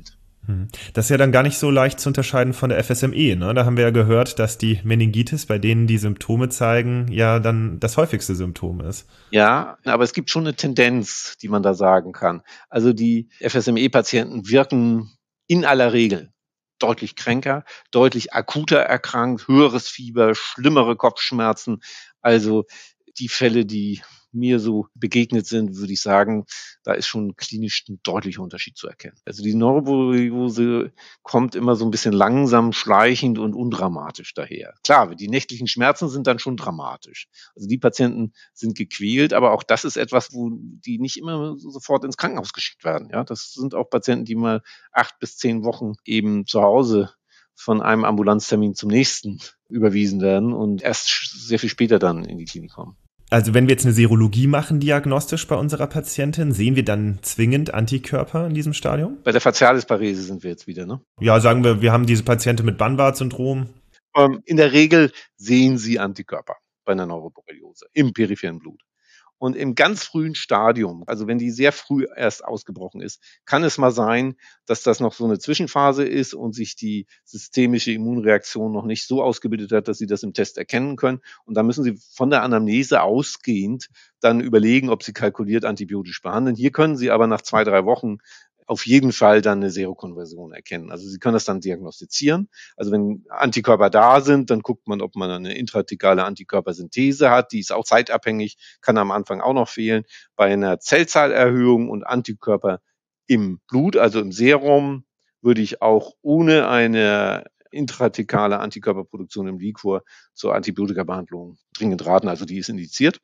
Das ist ja dann gar nicht so leicht zu unterscheiden von der F S M E, ne? Da haben wir ja gehört, dass die Meningitis, bei denen die Symptome zeigen, ja dann das häufigste Symptom ist. Ja, aber es gibt schon eine Tendenz, die man da sagen kann. Also die F S M E-Patienten wirken in aller Regel deutlich kränker, deutlich akuter erkrankt, höheres Fieber, schlimmere Kopfschmerzen. Also die Fälle, die mir so begegnet sind, würde ich sagen, da ist schon klinisch ein deutlicher Unterschied zu erkennen. Also die Neuroborreliose kommt immer so ein bisschen langsam, schleichend und undramatisch daher. Klar, die nächtlichen Schmerzen sind dann schon dramatisch. Also die Patienten sind gequält, aber auch das ist etwas, wo die nicht immer sofort ins Krankenhaus geschickt werden. Ja, das sind auch Patienten, die mal acht bis zehn Wochen eben zu Hause von einem Ambulanztermin zum nächsten überwiesen werden und erst sehr viel später dann in die Klinik kommen. Also wenn wir jetzt eine Serologie machen, diagnostisch bei unserer Patientin, sehen wir dann zwingend Antikörper in diesem Stadium? Bei der Facialisparese sind wir jetzt wieder, ne? Ja, sagen wir, wir haben diese Patientin mit Banvard-Syndrom. Ähm, in der Regel sehen Sie Antikörper bei einer Neuroborreliose im peripheren Blut. Und im ganz frühen Stadium, also wenn die sehr früh erst ausgebrochen ist, kann es mal sein, dass das noch so eine Zwischenphase ist und sich die systemische Immunreaktion noch nicht so ausgebildet hat, dass Sie das im Test erkennen können. Und da müssen Sie von der Anamnese ausgehend dann überlegen, ob Sie kalkuliert antibiotisch behandeln. Hier können Sie aber nach zwei, drei Wochen auf jeden Fall dann eine Serokonversion erkennen. Also Sie können das dann diagnostizieren. Also wenn Antikörper da sind, dann guckt man, ob man eine intrathekale Antikörpersynthese hat. Die ist auch zeitabhängig, kann am Anfang auch noch fehlen. Bei einer Zellzahlerhöhung und Antikörper im Blut, also im Serum, würde ich auch ohne eine intrathekale Antikörperproduktion im Liquor zur Antibiotikabehandlung dringend raten. Also die ist indiziert.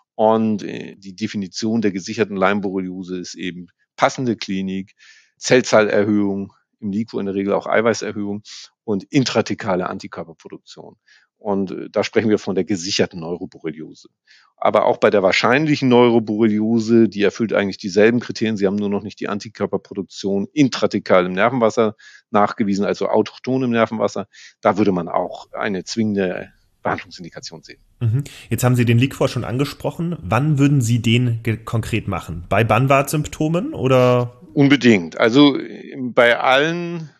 Und die Definition der gesicherten Lyme-Borreliose ist eben passende Klinik, Zellzahlerhöhung, im Liquor in der Regel auch Eiweißerhöhung und intrathekale Antikörperproduktion. Und da sprechen wir von der gesicherten Neuroborreliose. Aber auch bei der wahrscheinlichen Neuroborreliose, die erfüllt eigentlich dieselben Kriterien. Sie haben nur noch nicht die Antikörperproduktion intrathekal im Nervenwasser nachgewiesen, also autochton im Nervenwasser. Da würde man auch eine zwingende Behandlungsindikation sehen. Jetzt haben Sie den Liquor schon angesprochen. Wann würden Sie den ge- konkret machen? Bei Banvard-Symptomen oder? Unbedingt. Also bei allen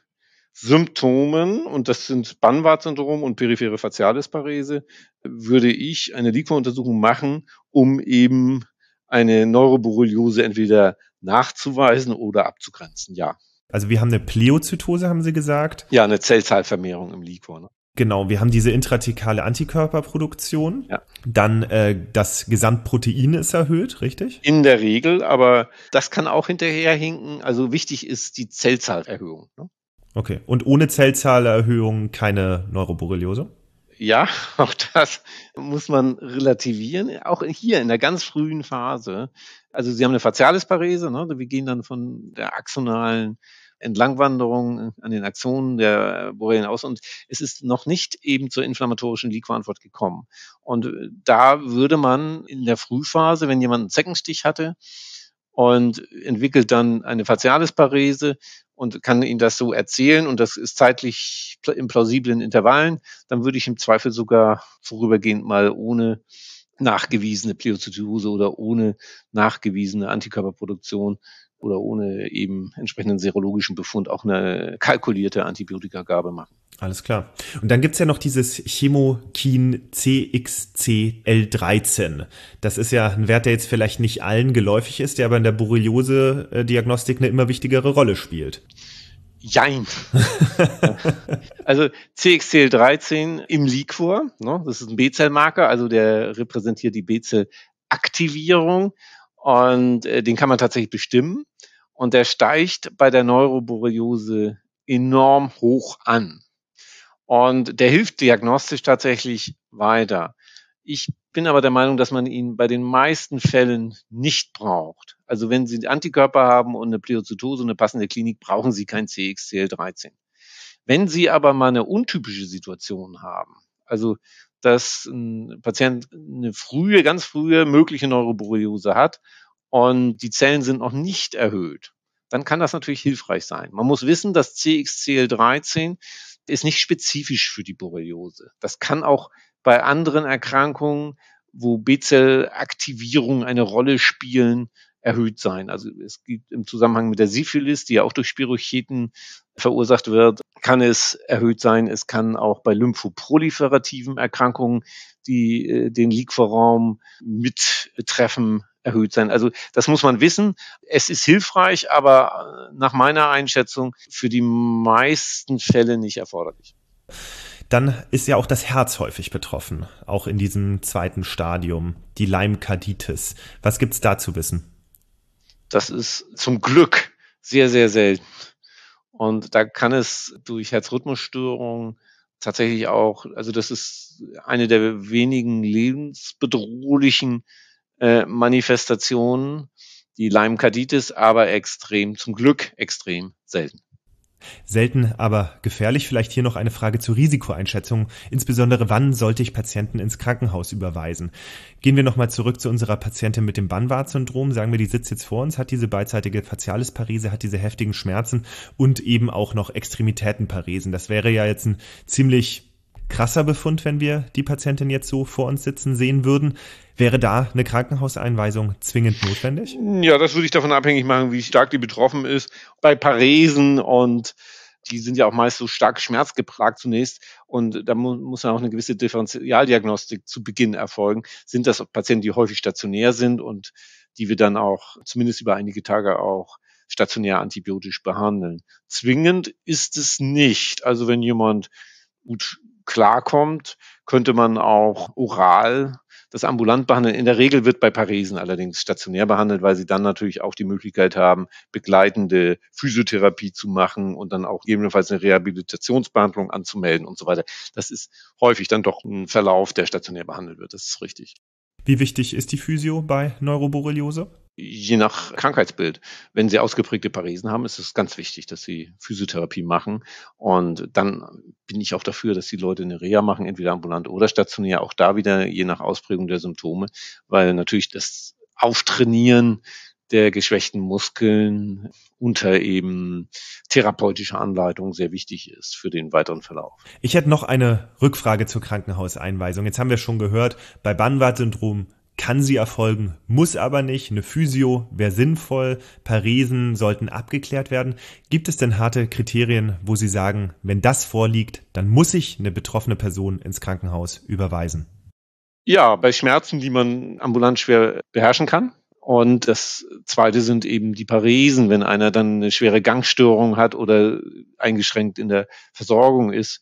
Symptomen, und das sind Banvard-Syndrom und periphere Facialisparese, würde ich eine Liquor-Untersuchung machen, um eben eine Neuroborreliose entweder nachzuweisen oder abzugrenzen. Ja. Also wir haben eine Pleozytose, haben Sie gesagt. Ja, eine Zellzahlvermehrung im Liquor. Ne? Genau, wir haben diese intrathekale Antikörperproduktion. Ja. Dann äh, das Gesamtprotein ist erhöht, richtig? In der Regel, aber das kann auch hinterherhinken. Also wichtig ist die Zellzahlerhöhung. Ne? Okay. Und ohne Zellzahlerhöhung keine Neuroborreliose? Ja, auch das muss man relativieren. Auch hier in der ganz frühen Phase. Also Sie haben eine Facialisparese. Ne? Wir gehen dann von der axonalen Entlangwanderung an den Axonen der Borrelien aus und es ist noch nicht eben zur inflammatorischen Liquorantwort gekommen. Und da würde man in der Frühphase, wenn jemand einen Zeckenstich hatte und entwickelt dann eine Facialisparese und kann Ihnen das so erzählen und das ist zeitlich in plausiblen Intervallen, dann würde ich im Zweifel sogar vorübergehend mal ohne nachgewiesene Pleozytose oder ohne nachgewiesene Antikörperproduktion oder ohne eben entsprechenden serologischen Befund auch eine kalkulierte Antibiotikagabe machen. Alles klar. Und dann gibt's ja noch dieses Chemokin C X C L dreizehn. Das ist ja ein Wert, der jetzt vielleicht nicht allen geläufig ist, der aber in der Borreliose-Diagnostik eine immer wichtigere Rolle spielt. Jein. Also C X C L dreizehn im Liquor, ne, das ist ein B-Zellmarker, also der repräsentiert die B-Zellaktivierung und äh, den kann man tatsächlich bestimmen und der steigt bei der Neuroborreliose enorm hoch an. Und der hilft diagnostisch tatsächlich weiter. Ich bin aber der Meinung, dass man ihn bei den meisten Fällen nicht braucht. Also wenn Sie Antikörper haben und eine Pleozytose, eine passende Klinik, brauchen Sie kein C X C L dreizehn. Wenn Sie aber mal eine untypische Situation haben, also dass ein Patient eine frühe, ganz frühe mögliche Neuroborreliose hat und die Zellen sind noch nicht erhöht, dann kann das natürlich hilfreich sein. Man muss wissen, dass C X C L dreizehn ist nicht spezifisch für die Borreliose. Das kann auch bei anderen Erkrankungen, wo B-Zellaktivierungen eine Rolle spielen, erhöht sein. Also es gibt im Zusammenhang mit der Syphilis, die ja auch durch Spirocheten verursacht wird, kann es erhöht sein. Es kann auch bei lymphoproliferativen Erkrankungen, die äh, den Liquorraum mit betreffen, erhöht sein. Also das muss man wissen. Es ist hilfreich, aber nach meiner Einschätzung für die meisten Fälle nicht erforderlich. Dann ist ja auch das Herz häufig betroffen, auch in diesem zweiten Stadium, die Leimkarditis. Was gibt's da zu wissen? Das ist zum Glück sehr, sehr selten. Und da kann es durch Herzrhythmusstörungen tatsächlich auch, also das ist eine der wenigen lebensbedrohlichen äh, Manifestationen, die Leimkarditis, aber extrem, zum Glück extrem selten. Selten, aber gefährlich. Vielleicht hier noch eine Frage zur Risikoeinschätzung. Insbesondere, wann sollte ich Patienten ins Krankenhaus überweisen? Gehen wir nochmal zurück zu unserer Patientin mit dem Banvard-Syndrom. Sagen wir, die sitzt jetzt vor uns, hat diese beidseitige Facialisparese, hat diese heftigen Schmerzen und eben auch noch Extremitätenparesen. Das wäre ja jetzt ein ziemlich krasser Befund, wenn wir die Patientin jetzt so vor uns sitzen sehen würden. Wäre da eine Krankenhauseinweisung zwingend notwendig? Ja, das würde ich davon abhängig machen, wie stark die betroffen ist. Bei Paresen, und die sind ja auch meist so stark schmerzgeplagt zunächst, und da mu- muss ja auch eine gewisse Differentialdiagnostik zu Beginn erfolgen. Sind das Patienten, die häufig stationär sind und die wir dann auch zumindest über einige Tage auch stationär antibiotisch behandeln? Zwingend ist es nicht. Also wenn jemand gut klarkommt, könnte man auch oral das ambulant behandeln. In der Regel wird bei Paresen allerdings stationär behandelt, weil sie dann natürlich auch die Möglichkeit haben, begleitende Physiotherapie zu machen und dann auch gegebenenfalls eine Rehabilitationsbehandlung anzumelden und so weiter. Das ist häufig dann doch ein Verlauf, der stationär behandelt wird. Das ist richtig. Wie wichtig ist die Physio bei Neuroborreliose? Je nach Krankheitsbild. Wenn Sie ausgeprägte Paresen haben, ist es ganz wichtig, dass Sie Physiotherapie machen. Und dann bin ich auch dafür, dass die Leute eine Reha machen, entweder ambulant oder stationär, auch da wieder je nach Ausprägung der Symptome, weil natürlich das Auftrainieren der geschwächten Muskeln unter eben therapeutischer Anleitung sehr wichtig ist für den weiteren Verlauf. Ich hätte noch eine Rückfrage zur Krankenhauseinweisung. Jetzt haben wir schon gehört, bei Banvard-Syndrom kann sie erfolgen, muss aber nicht. Eine Physio wäre sinnvoll. Paresen sollten abgeklärt werden. Gibt es denn harte Kriterien, wo Sie sagen, wenn das vorliegt, dann muss ich eine betroffene Person ins Krankenhaus überweisen? Ja, bei Schmerzen, die man ambulant schwer beherrschen kann. Und das Zweite sind eben die Paresen, wenn einer dann eine schwere Gangstörung hat oder eingeschränkt in der Versorgung ist,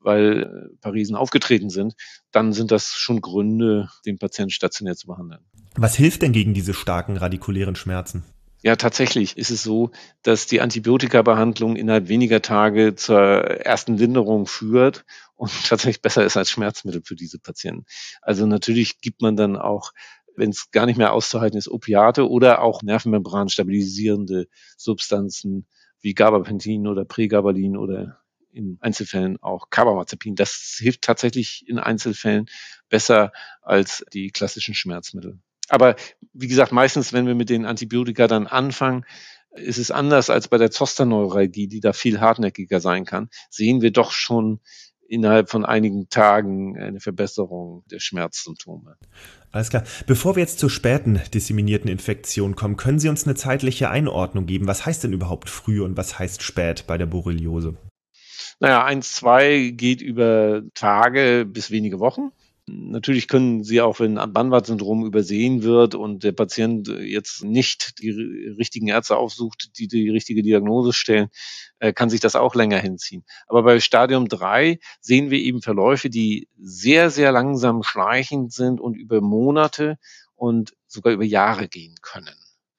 weil Paresen aufgetreten sind, dann sind das schon Gründe, den Patienten stationär zu behandeln. Was hilft denn gegen diese starken radikulären Schmerzen? Ja, tatsächlich ist es so, dass die Antibiotikabehandlung innerhalb weniger Tage zur ersten Linderung führt und tatsächlich besser ist als Schmerzmittel für diese Patienten. Also natürlich gibt man dann auch, wenn es gar nicht mehr auszuhalten ist, Opiate oder auch Nervenmembran stabilisierende Substanzen wie Gabapentin oder Pregabalin oder in Einzelfällen auch Carbamazepin. Das hilft tatsächlich in Einzelfällen besser als die klassischen Schmerzmittel. Aber wie gesagt, meistens, wenn wir mit den Antibiotika dann anfangen, ist es anders als bei der Zosterneuralgie, die da viel hartnäckiger sein kann, sehen wir doch schon innerhalb von einigen Tagen eine Verbesserung der Schmerzsymptome. Alles klar. Bevor wir jetzt zur späten disseminierten Infektion kommen, können Sie uns eine zeitliche Einordnung geben? Was heißt denn überhaupt früh und was heißt spät bei der Borreliose? Naja, eins, zwei geht über Tage bis wenige Wochen. Natürlich können Sie auch, wenn ein Banvard-Syndrom übersehen wird und der Patient jetzt nicht die richtigen Ärzte aufsucht, die die richtige Diagnose stellen, kann sich das auch länger hinziehen. Aber bei Stadium drei sehen wir eben Verläufe, die sehr, sehr langsam schleichend sind und über Monate und sogar über Jahre gehen können.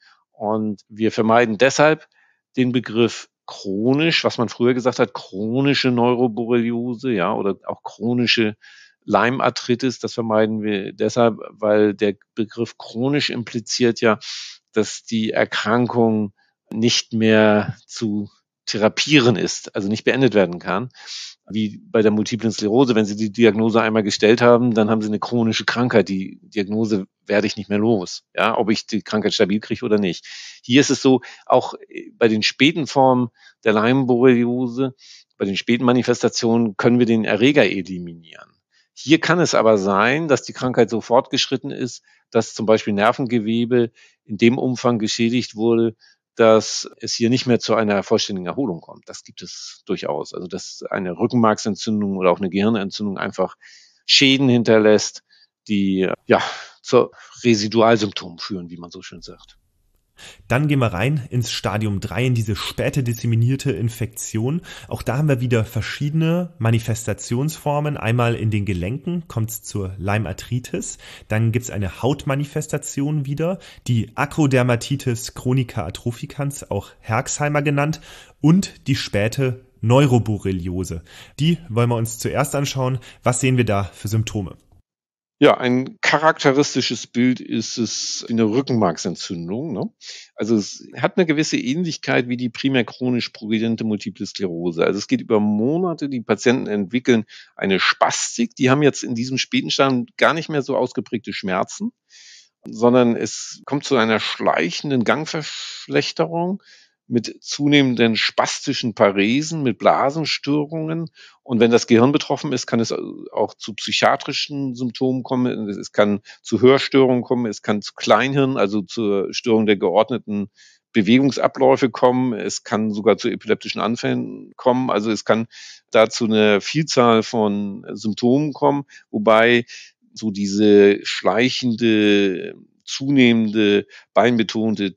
Und wir vermeiden deshalb den Begriff chronisch, was man früher gesagt hat, chronische Neuroborreliose, ja, oder auch chronische Leimarthritis. Das vermeiden wir deshalb, weil der Begriff chronisch impliziert ja, dass die Erkrankung nicht mehr zu therapieren ist, also nicht beendet werden kann. Wie bei der multiplen Sklerose, wenn Sie die Diagnose einmal gestellt haben, dann haben Sie eine chronische Krankheit. Die Diagnose werde ich nicht mehr los, ja, ob ich die Krankheit stabil kriege oder nicht. Hier ist es so, auch bei den späten Formen der Leimborreliose, bei den späten Manifestationen können wir den Erreger eliminieren. Hier kann es aber sein, dass die Krankheit so fortgeschritten ist, dass zum Beispiel Nervengewebe in dem Umfang geschädigt wurde, dass es hier nicht mehr zu einer vollständigen Erholung kommt. Das gibt es durchaus. Also dass eine Rückenmarksentzündung oder auch eine Gehirnentzündung einfach Schäden hinterlässt, die ja zu Residualsymptomen führen, wie man so schön sagt. Dann gehen wir rein ins Stadium drei, in diese späte disseminierte Infektion. Auch da haben wir wieder verschiedene Manifestationsformen. Einmal in den Gelenken kommt es zur Lyme-Arthritis. Dann gibt es eine Hautmanifestation wieder, die Acrodermatitis chronica atropicans, auch Herxheimer genannt, und die späte Neuroborreliose. Die wollen wir uns zuerst anschauen. Was sehen wir da für Symptome? Ja, ein charakteristisches Bild ist es eine Rückenmarksentzündung. Ne? Also es hat eine gewisse Ähnlichkeit wie die primär chronisch progrediente Multiple Sklerose. Also es geht über Monate, die Patienten entwickeln eine Spastik. Die haben jetzt in diesem späten Stadium gar nicht mehr so ausgeprägte Schmerzen, sondern es kommt zu einer schleichenden Gangverschlechterung mit zunehmenden spastischen Paresen, mit Blasenstörungen. Und wenn das Gehirn betroffen ist, kann es auch zu psychiatrischen Symptomen kommen. Es kann zu Hörstörungen kommen, es kann zu Kleinhirn, also zur Störung der geordneten Bewegungsabläufe kommen. Es kann sogar zu epileptischen Anfällen kommen. Also es kann dazu eine Vielzahl von Symptomen kommen, wobei so diese schleichende, zunehmende, beinbetonte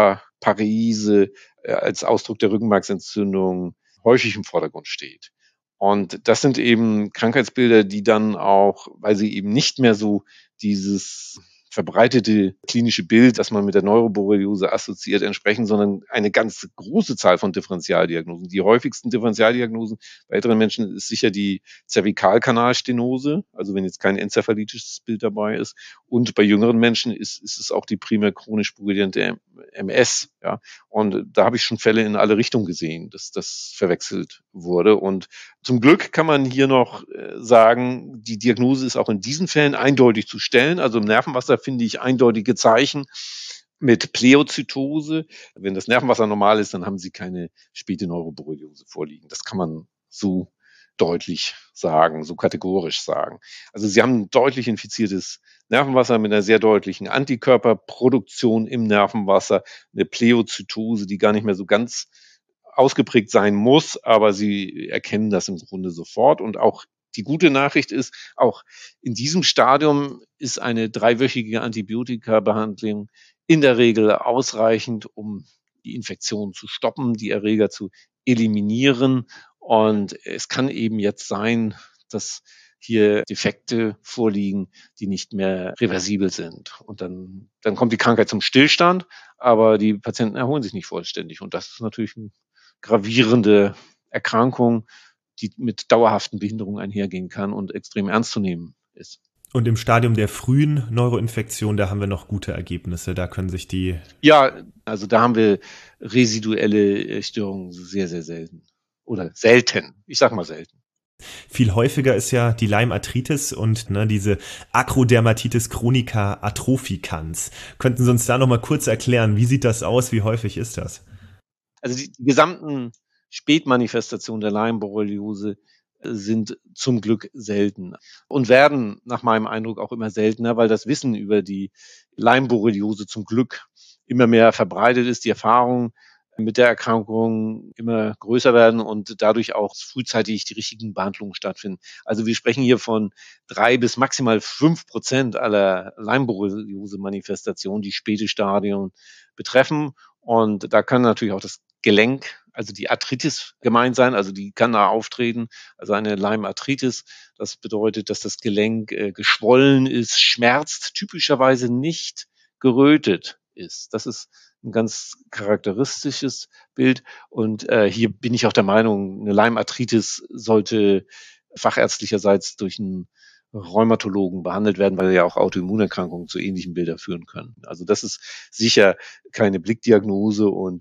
Tetraparese als Ausdruck der Rückenmarksentzündung häufig im Vordergrund steht. Und das sind eben Krankheitsbilder, die dann auch, weil sie eben nicht mehr so dieses verbreitete klinische Bild, das man mit der Neuroborreliose assoziiert, entsprechen, sondern eine ganz große Zahl von Differentialdiagnosen. Die häufigsten Differentialdiagnosen bei älteren Menschen ist sicher die Zervikalkanalstenose, also wenn jetzt kein enzephalitisches Bild dabei ist. Und bei jüngeren Menschen ist, ist es auch die primär chronisch progrediente M S. Ja. Und da habe ich schon Fälle in alle Richtungen gesehen, dass das verwechselt wurde. Und zum Glück kann man hier noch sagen, die Diagnose ist auch in diesen Fällen eindeutig zu stellen. Also im Nervenwasser finde ich eindeutige Zeichen mit Pleozytose. Wenn das Nervenwasser normal ist, dann haben Sie keine späte Neuroborreliose vorliegen. Das kann man so deutlich sagen, so kategorisch sagen. Also Sie haben ein deutlich infiziertes Nervenwasser mit einer sehr deutlichen Antikörperproduktion im Nervenwasser, eine Pleozytose, die gar nicht mehr so ganz ausgeprägt sein muss, aber Sie erkennen das im Grunde sofort. Und auch die gute Nachricht ist, auch in diesem Stadium ist eine dreiwöchige Antibiotika-Behandlung in der Regel ausreichend, um die Infektion zu stoppen, die Erreger zu eliminieren. Und es kann eben jetzt sein, dass hier Defekte vorliegen, die nicht mehr reversibel sind. Und dann, dann kommt die Krankheit zum Stillstand, aber die Patienten erholen sich nicht vollständig. Und das ist natürlich eine gravierende Erkrankung, die mit dauerhaften Behinderungen einhergehen kann und extrem ernst zu nehmen ist. Und im Stadium der frühen Neuroinfektion, da haben wir noch gute Ergebnisse. Da können sich die... Ja, also da haben wir residuelle Störungen sehr, sehr selten. Oder selten. Ich sag mal selten. Viel häufiger ist ja die Lyme-Arthritis und ne, diese Acrodermatitis chronica atropicans. Könnten Sie uns da noch mal kurz erklären, wie sieht das aus, wie häufig ist das? Also die, die gesamten Spätmanifestationen der Lyme-Borreliose sind zum Glück selten und werden nach meinem Eindruck auch immer seltener, weil das Wissen über die Lyme-Borreliose zum Glück immer mehr verbreitet ist, die Erfahrungen mit der Erkrankung immer größer werden und dadurch auch frühzeitig die richtigen Behandlungen stattfinden. Also wir sprechen hier von drei bis maximal fünf Prozent aller Lyme-Borreliose-Manifestationen, die späte Stadien betreffen. Und da kann natürlich auch das Gelenk, also die Arthritis gemeint sein, also die kann da auftreten, also eine Lyme-Arthritis. Das bedeutet, dass das Gelenk äh, geschwollen ist, schmerzt, typischerweise nicht gerötet ist. Das ist ein ganz charakteristisches Bild. Und äh, hier bin ich auch der Meinung, eine Lyme-Arthritis sollte fachärztlicherseits durch einen Rheumatologen behandelt werden, weil ja auch Autoimmunerkrankungen zu ähnlichen Bildern führen können. Also das ist sicher keine Blickdiagnose und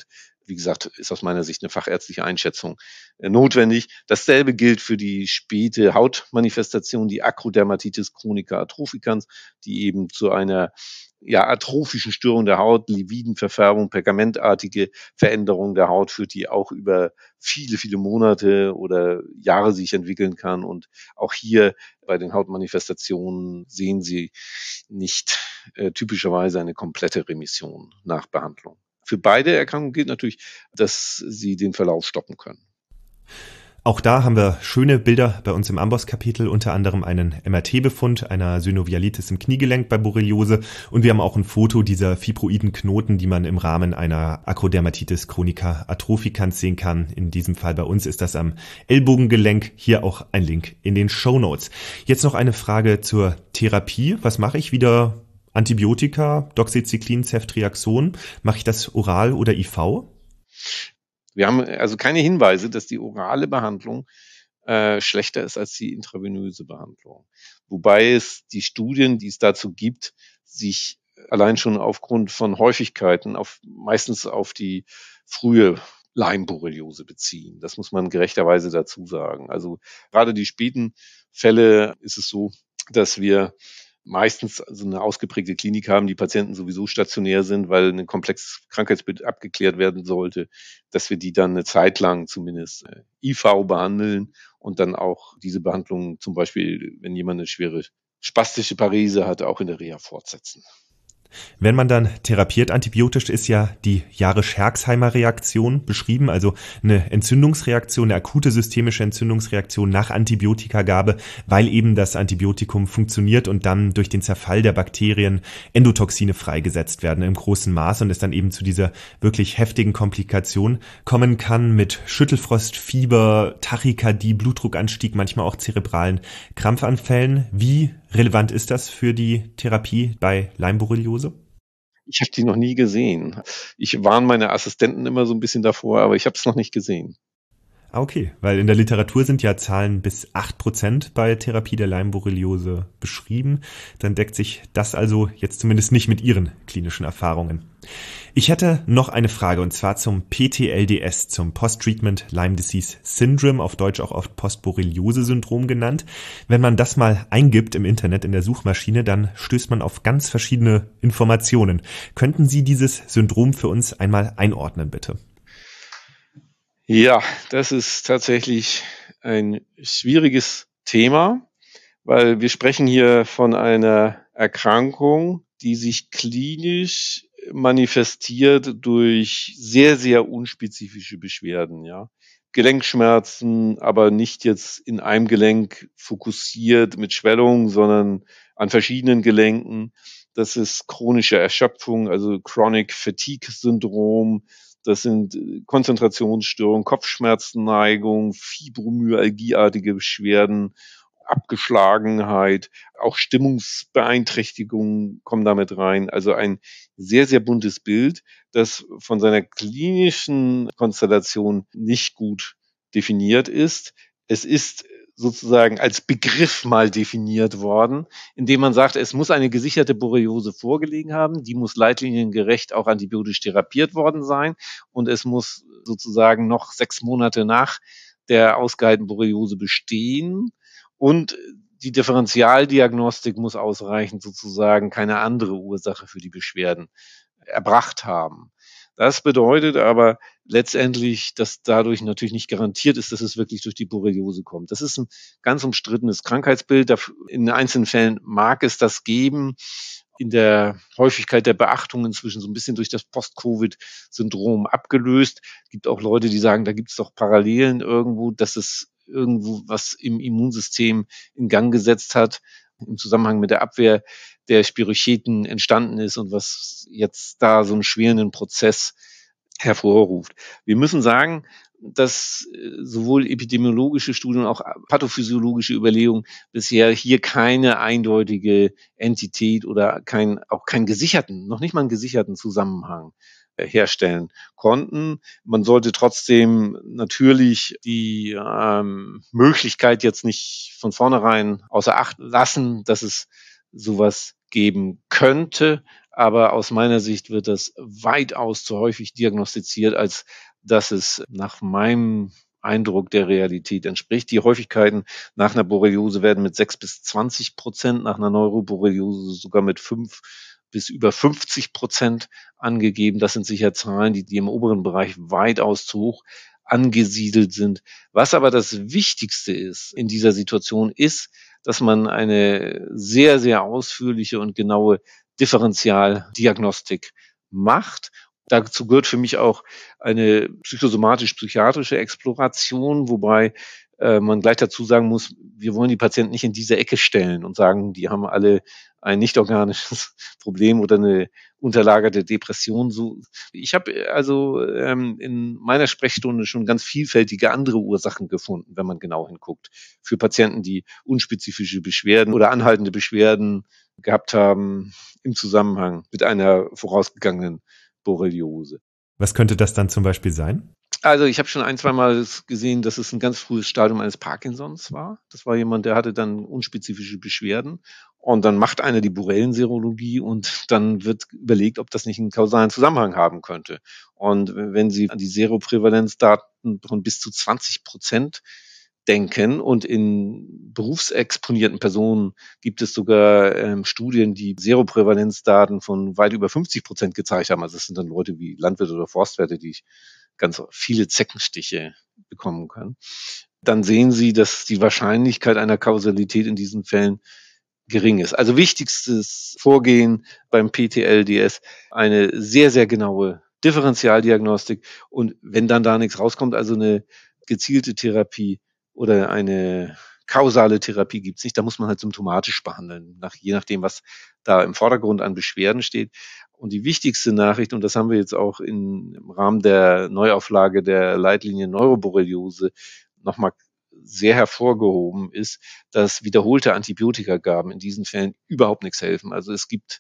wie gesagt, ist aus meiner Sicht eine fachärztliche Einschätzung äh, notwendig. Dasselbe gilt für die späte Hautmanifestation, die Akrodermatitis chronica atropicans, die eben zu einer ja, atrophischen Störung der Haut, Lividenverfärbung, pergamentartige Veränderung der Haut führt, die auch über viele, viele Monate oder Jahre sich entwickeln kann. Und auch hier bei den Hautmanifestationen sehen Sie nicht äh, typischerweise eine komplette Remission nach Behandlung. Für beide Erkrankungen gilt natürlich, dass sie den Verlauf stoppen können. Auch da haben wir schöne Bilder bei uns im Amboss-Kapitel, unter anderem einen M R T-Befund einer Synovialitis im Kniegelenk bei Borreliose und wir haben auch ein Foto dieser fibroiden Knoten, die man im Rahmen einer Akrodermatitis chronica atropicans sehen kann. In diesem Fall bei uns ist das am Ellbogengelenk. Hier auch ein Link in den Shownotes. Jetzt noch eine Frage zur Therapie. Was mache ich? Wieder Antibiotika, Doxycyclin, Ceftriaxon? Mache ich das oral oder I V? Wir haben also keine Hinweise, dass die orale Behandlung äh, schlechter ist als die intravenöse Behandlung. Wobei es die Studien, die es dazu gibt, sich allein schon aufgrund von Häufigkeiten auf meistens auf die frühe Lyme-Borreliose beziehen. Das muss man gerechterweise dazu sagen. Also gerade die späten Fälle ist es so, dass wir meistens so eine ausgeprägte Klinik haben, die Patienten sowieso stationär sind, weil ein komplexes Krankheitsbild abgeklärt werden sollte, dass wir die dann eine Zeit lang zumindest äh, I V behandeln und dann auch diese Behandlung zum Beispiel, wenn jemand eine schwere spastische Parese hat, auch in der Reha fortsetzen. Wenn man dann therapiert antibiotisch, ist ja die Jahre-Scherkszheimer-Reaktion beschrieben, also eine Entzündungsreaktion, eine akute systemische Entzündungsreaktion nach Antibiotikagabe, weil eben das Antibiotikum funktioniert und dann durch den Zerfall der Bakterien Endotoxine freigesetzt werden im großen Maß und es dann eben zu dieser wirklich heftigen Komplikation kommen kann mit Schüttelfrost, Fieber, Tachykardie, Blutdruckanstieg, manchmal auch zerebralen Krampfanfällen. Wie relevant ist das für die Therapie bei Lyme-Borreliose? Ich habe die noch nie gesehen. Ich warne meine Assistenten immer so ein bisschen davor, aber ich habe es noch nicht gesehen. Ah, okay, weil in der Literatur sind ja Zahlen bis acht Prozent bei Therapie der Lyme-Borreliose beschrieben. Dann deckt sich das also jetzt zumindest nicht mit Ihren klinischen Erfahrungen. Ich hätte noch eine Frage und zwar zum P T L D S, zum Post-Treatment Lyme Disease Syndrome, auf Deutsch auch oft Post-Borreliose-Syndrom genannt. Wenn man das mal eingibt im Internet in der Suchmaschine, dann stößt man auf ganz verschiedene Informationen. Könnten Sie dieses Syndrom für uns einmal einordnen, bitte? Ja, das ist tatsächlich ein schwieriges Thema, weil wir sprechen hier von einer Erkrankung, die sich klinisch manifestiert durch sehr, sehr unspezifische Beschwerden, ja. Gelenkschmerzen, aber nicht jetzt in einem Gelenk fokussiert mit Schwellung, sondern an verschiedenen Gelenken. Das ist chronische Erschöpfung, also Chronic Fatigue Syndrom. Das sind Konzentrationsstörungen, Kopfschmerzenneigung, Fibromyalgieartige Beschwerden, Abgeschlagenheit, auch Stimmungsbeeinträchtigungen kommen damit rein. Also ein sehr, sehr buntes Bild, das von seiner klinischen Konstellation nicht gut definiert ist. Es ist sozusagen als Begriff mal definiert worden, indem man sagt, es muss eine gesicherte Borreliose vorgelegen haben, die muss leitliniengerecht auch antibiotisch therapiert worden sein und es muss sozusagen noch sechs Monate nach der ausgeheilten Borreliose bestehen und die Differentialdiagnostik muss ausreichend sozusagen keine andere Ursache für die Beschwerden erbracht haben. Das bedeutet aber letztendlich, dass dadurch natürlich nicht garantiert ist, dass es wirklich durch die Borreliose kommt. Das ist ein ganz umstrittenes Krankheitsbild. In einzelnen Fällen mag es das geben. In der Häufigkeit der Beachtung inzwischen so ein bisschen durch das Post-Covid-Syndrom abgelöst. Es gibt auch Leute, die sagen, da gibt es doch Parallelen irgendwo, dass es irgendwo was im Immunsystem in Gang gesetzt hat, im Zusammenhang mit der Abwehr der Spirocheten entstanden ist und was jetzt da so einen schwelenden Prozess hervorruft. Wir müssen sagen, dass sowohl epidemiologische Studien, auch pathophysiologische Überlegungen bisher hier keine eindeutige Entität oder kein, auch keinen gesicherten, noch nicht mal einen gesicherten Zusammenhang herstellen konnten. Man sollte trotzdem natürlich die ähm, Möglichkeit jetzt nicht von vornherein außer Acht lassen, dass es sowas geben könnte. aber aus meiner Sicht wird das weitaus zu häufig diagnostiziert, als dass es nach meinem Eindruck der Realität entspricht. Die Häufigkeiten nach einer Borreliose werden mit sechs bis zwanzig Prozent, nach einer Neuroborreliose sogar mit fünf bis über fünfzig Prozent angegeben. Das sind sicher Zahlen, die, die im oberen Bereich weitaus zu hoch angesiedelt sind. Was aber das Wichtigste ist in dieser Situation ist, dass man eine sehr, sehr ausführliche und genaue Differentialdiagnostik macht. Dazu gehört für mich auch eine psychosomatisch-psychiatrische Exploration, wobei äh, man gleich dazu sagen muss, wir wollen die Patienten nicht in diese Ecke stellen und sagen, die haben alle ein nicht organisches Problem oder eine unterlagerte Depression. So, ich habe also ähm, in meiner Sprechstunde schon ganz vielfältige andere Ursachen gefunden, wenn man genau hinguckt, für Patienten, die unspezifische Beschwerden oder anhaltende Beschwerden gehabt haben im Zusammenhang mit einer vorausgegangenen Borreliose. Was könnte das dann zum Beispiel sein? Also ich habe schon ein, zwei Mal gesehen, dass es ein ganz frühes Stadium eines Parkinsons war. Das war jemand, der hatte dann unspezifische Beschwerden. Und dann macht einer die Borrellenserologie und dann wird überlegt, ob das nicht einen kausalen Zusammenhang haben könnte. Und wenn Sie an die Seroprävalenzdaten von bis zu zwanzig Prozent denken und in berufsexponierten Personen gibt es sogar ähm, Studien, die Seroprävalenzdaten von weit über fünfzig Prozent gezeigt haben. Also das sind dann Leute wie Landwirte oder Forstwirte, die ganz viele Zeckenstiche bekommen können. Dann sehen Sie, dass die Wahrscheinlichkeit einer Kausalität in diesen Fällen gering ist. Also wichtigstes Vorgehen beim P T L D S, eine sehr, sehr genaue Differentialdiagnostik und wenn dann da nichts rauskommt, also eine gezielte Therapie oder eine kausale Therapie gibt es nicht, da muss man halt symptomatisch behandeln, nach, je nachdem, was da im Vordergrund an Beschwerden steht. Und die wichtigste Nachricht, und das haben wir jetzt auch in, im Rahmen der Neuauflage der Leitlinie Neuroborreliose nochmal sehr hervorgehoben, ist, dass wiederholte Antibiotikagaben in diesen Fällen überhaupt nichts helfen. Also es gibt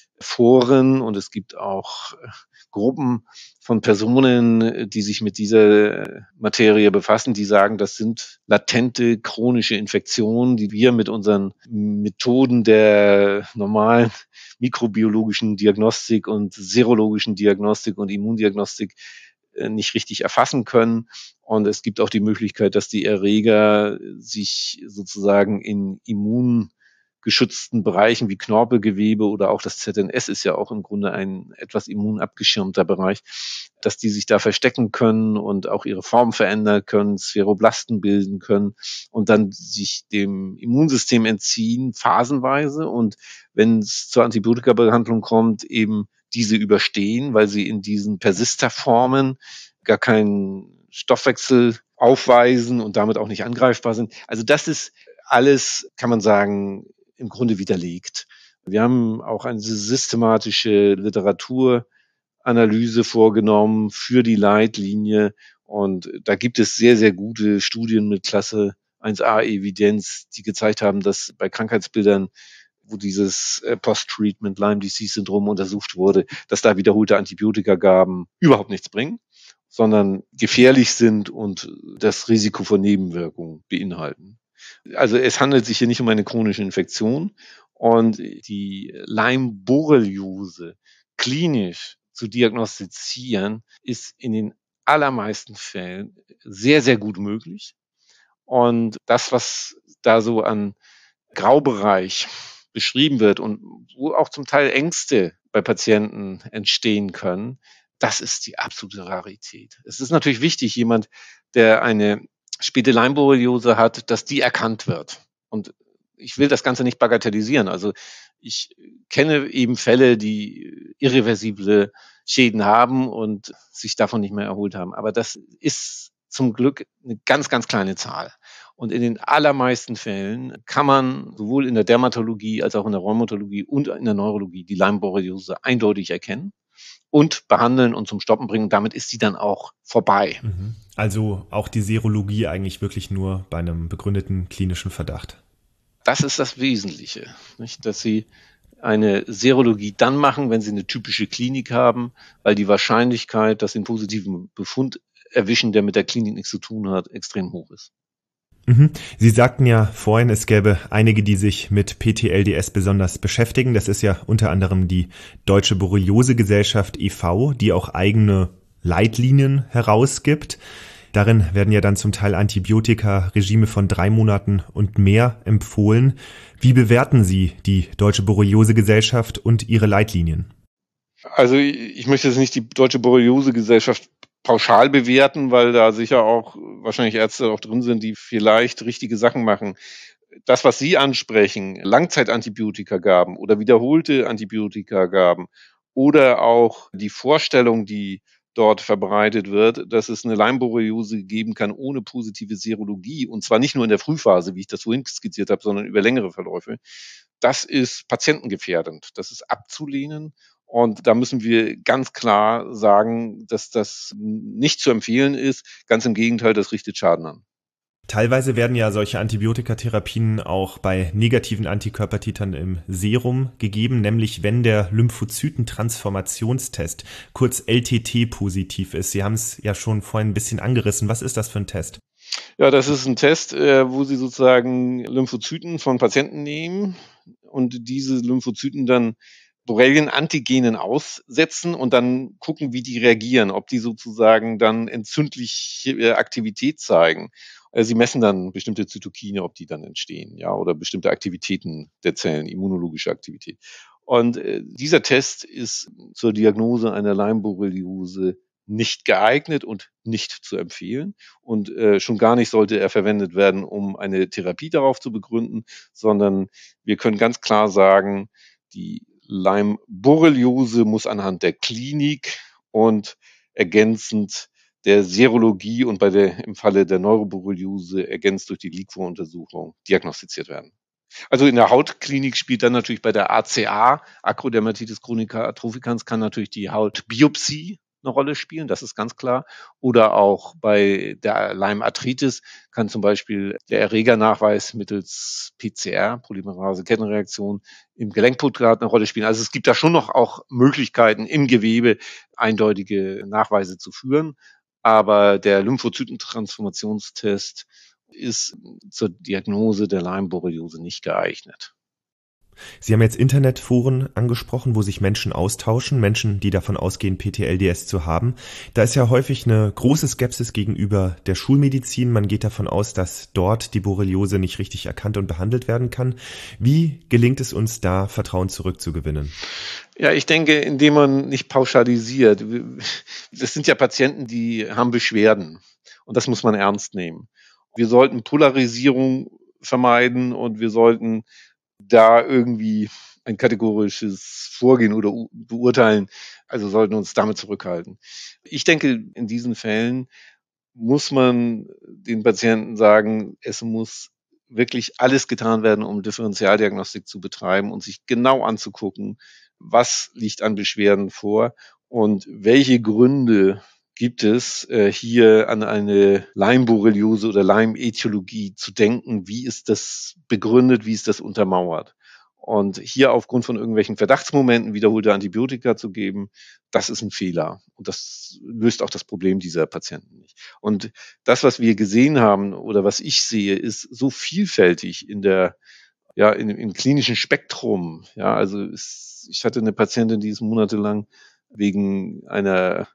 Foren und es gibt auch Gruppen von Personen, die sich mit dieser Materie befassen, die sagen, das sind latente chronische Infektionen, die wir mit unseren Methoden der normalen mikrobiologischen Diagnostik und serologischen Diagnostik und Immundiagnostik nicht richtig erfassen können. Und es gibt auch die Möglichkeit, dass die Erreger sich sozusagen in immungeschützten Bereichen wie Knorpelgewebe oder auch das Z N S ist ja auch im Grunde ein etwas immunabgeschirmter Bereich, dass die sich da verstecken können und auch ihre Form verändern können, Spheroblasten bilden können und dann sich dem Immunsystem entziehen, phasenweise. Und wenn es zur Antibiotikabehandlung kommt, eben diese überstehen, weil sie in diesen Persisterformen gar keinen Stoffwechsel aufweisen und damit auch nicht angreifbar sind. Also das ist alles, kann man sagen, im Grunde widerlegt. Wir haben auch eine systematische Literaturanalyse vorgenommen für die Leitlinie und da gibt es sehr, sehr gute Studien mit Klasse eins a Evidenz, die gezeigt haben, dass bei Krankheitsbildern, wo dieses Post-Treatment Lyme-Disease-Syndrom untersucht wurde, dass da wiederholte Antibiotikagaben überhaupt nichts bringen, sondern gefährlich sind und das Risiko von Nebenwirkungen beinhalten. Also es handelt sich hier nicht um eine chronische Infektion und die Lyme-Borreliose klinisch zu diagnostizieren ist in den allermeisten Fällen sehr, sehr gut möglich. Und das, was da so an Graubereich beschrieben wird und wo auch zum Teil Ängste bei Patienten entstehen können, das ist die absolute Rarität. Es ist natürlich wichtig, jemand, der eine späte Lyme-Borreliose hat, dass die erkannt wird. Und ich will das Ganze nicht bagatellisieren. Also ich kenne eben Fälle, die irreversible Schäden haben und sich davon nicht mehr erholt haben. Aber das ist zum Glück eine ganz, ganz kleine Zahl. Und in den allermeisten Fällen kann man sowohl in der Dermatologie als auch in der Rheumatologie und in der Neurologie die Lyme-Borreliose eindeutig erkennen und behandeln und zum Stoppen bringen. Damit ist sie dann auch vorbei. Also auch die Serologie eigentlich wirklich nur bei einem begründeten klinischen Verdacht. Das ist das Wesentliche, nicht? Dass Sie eine Serologie dann machen, wenn Sie eine typische Klinik haben, weil die Wahrscheinlichkeit, dass Sie einen positiven Befund erwischen, der mit der Klinik nichts zu tun hat, extrem hoch ist. Mhm. Sie sagten ja vorhin, es gäbe einige, die sich mit P T L D S besonders beschäftigen. Das ist ja unter anderem die Deutsche Borreliose-Gesellschaft e V, die auch eigene Leitlinien herausgibt. Darin werden ja dann zum Teil Antibiotika-Regime von drei Monaten und mehr empfohlen. Wie bewerten Sie die Deutsche Borreliose-Gesellschaft und ihre Leitlinien? Also ich möchte jetzt nicht die Deutsche Borreliose-Gesellschaft pauschal bewerten, weil da sicher auch wahrscheinlich Ärzte auch drin sind, die vielleicht richtige Sachen machen. Das, was Sie ansprechen, Langzeitantibiotikagaben oder wiederholte Antibiotikagaben oder auch die Vorstellung, die dort verbreitet wird, dass es eine Leimborreliose geben kann ohne positive Serologie, und zwar nicht nur in der Frühphase, wie ich das vorhin skizziert habe, sondern über längere Verläufe. Das ist patientengefährdend. Das ist abzulehnen. Und da müssen wir ganz klar sagen, dass das nicht zu empfehlen ist. Ganz im Gegenteil, das richtet Schaden an. Teilweise werden ja solche Antibiotikatherapien auch bei negativen Antikörpertitern im Serum gegeben, nämlich wenn der Lymphozytentransformationstest, kurz L T T, positiv ist. Sie haben es ja schon vorhin ein bisschen angerissen. Was ist das für ein Test? Ja, das ist ein Test, wo Sie sozusagen Lymphozyten von Patienten nehmen und diese Lymphozyten dann Borrelien-Antigenen aussetzen und dann gucken, wie die reagieren, ob die sozusagen dann entzündliche Aktivität zeigen. Sie messen dann bestimmte Zytokine, ob die dann entstehen, ja, oder bestimmte Aktivitäten der Zellen, immunologische Aktivität. Und äh, dieser Test ist zur Diagnose einer Leimborreliose nicht geeignet und nicht zu empfehlen. Und äh, schon gar nicht sollte er verwendet werden, um eine Therapie darauf zu begründen, sondern wir können ganz klar sagen, die Leimborreliose muss anhand der Klinik und ergänzend der Serologie und bei der, im Falle der Neuroborreliose ergänzt durch die Liquor-Untersuchung diagnostiziert werden. Also in der Hautklinik spielt dann natürlich bei der A C A, Acrodermatitis chronica atropicans, kann natürlich die Hautbiopsie eine Rolle spielen, das ist ganz klar. Oder auch bei der Leimarthritis kann zum Beispiel der Erregernachweis mittels P C R, Polymerase-Kettenreaktion, im Gelenkputrat eine Rolle spielen. Also es gibt da schon noch auch Möglichkeiten, im Gewebe eindeutige Nachweise zu führen. Aber der Lymphozytentransformationstest ist zur Diagnose der Leimborreliose nicht geeignet. Sie haben jetzt Internetforen angesprochen, wo sich Menschen austauschen, Menschen, die davon ausgehen, P T L D S zu haben. Da ist ja häufig eine große Skepsis gegenüber der Schulmedizin. Man geht davon aus, dass dort die Borreliose nicht richtig erkannt und behandelt werden kann. Wie gelingt es uns da, Vertrauen zurückzugewinnen? Ja, ich denke, indem man nicht pauschalisiert. Das sind ja Patienten, die haben Beschwerden und das muss man ernst nehmen. Wir sollten Polarisierung vermeiden und wir sollten da irgendwie ein kategorisches Vorgehen oder beurteilen, also sollten uns damit zurückhalten. Ich denke, in diesen Fällen muss man den Patienten sagen, es muss wirklich alles getan werden, um Differentialdiagnostik zu betreiben und sich genau anzugucken, was liegt an Beschwerden vor und welche Gründe gibt es, äh, hier an eine Leimborreliose oder Leimätiologie zu denken? Wie ist das begründet? Wie ist das untermauert? Und hier aufgrund von irgendwelchen Verdachtsmomenten wiederholte Antibiotika zu geben, das ist ein Fehler. Und das löst auch das Problem dieser Patienten nicht. Und das, was wir gesehen haben oder was ich sehe, ist so vielfältig in der, ja, in, im klinischen Spektrum. Ja, also es, ich hatte eine Patientin, die ist monatelang wegen einer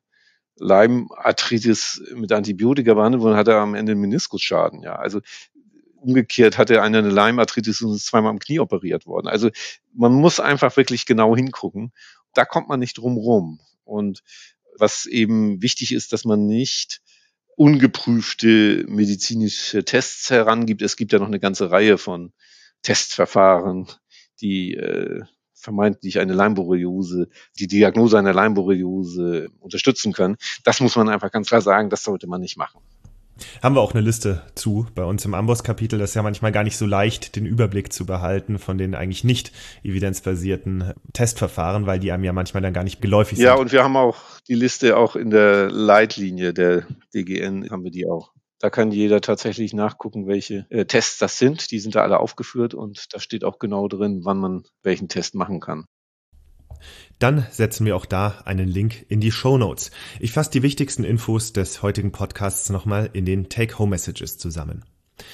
Leimarthritis mit Antibiotika behandelt wurde, hat er am Ende einen Meniskusschaden. Ja, also umgekehrt hatte einer eine Leimarthritis und ist zweimal am Knie operiert worden. Also man muss einfach wirklich genau hingucken. Da kommt man nicht drum rum. Und was eben wichtig ist, dass man nicht ungeprüfte medizinische Tests herangibt. Es gibt ja noch eine ganze Reihe von Testverfahren, die äh, vermeintlich eine Leimborreliose, die Diagnose einer Leimborreliose unterstützen können. Das muss man einfach ganz klar sagen, das sollte man nicht machen. Haben wir auch eine Liste zu bei uns im Amboss-Kapitel. Das ist ja manchmal gar nicht so leicht, den Überblick zu behalten von den eigentlich nicht evidenzbasierten Testverfahren, weil die einem ja manchmal dann gar nicht geläufig sind. Ja, und wir haben auch die Liste auch in der Leitlinie der D G N, haben wir die auch. Da kann jeder tatsächlich nachgucken, welche äh, Tests das sind. Die sind da alle aufgeführt und da steht auch genau drin, wann man welchen Test machen kann. Dann setzen wir auch da einen Link in die Shownotes. Ich fasse die wichtigsten Infos des heutigen Podcasts nochmal in den Take-Home-Messages zusammen.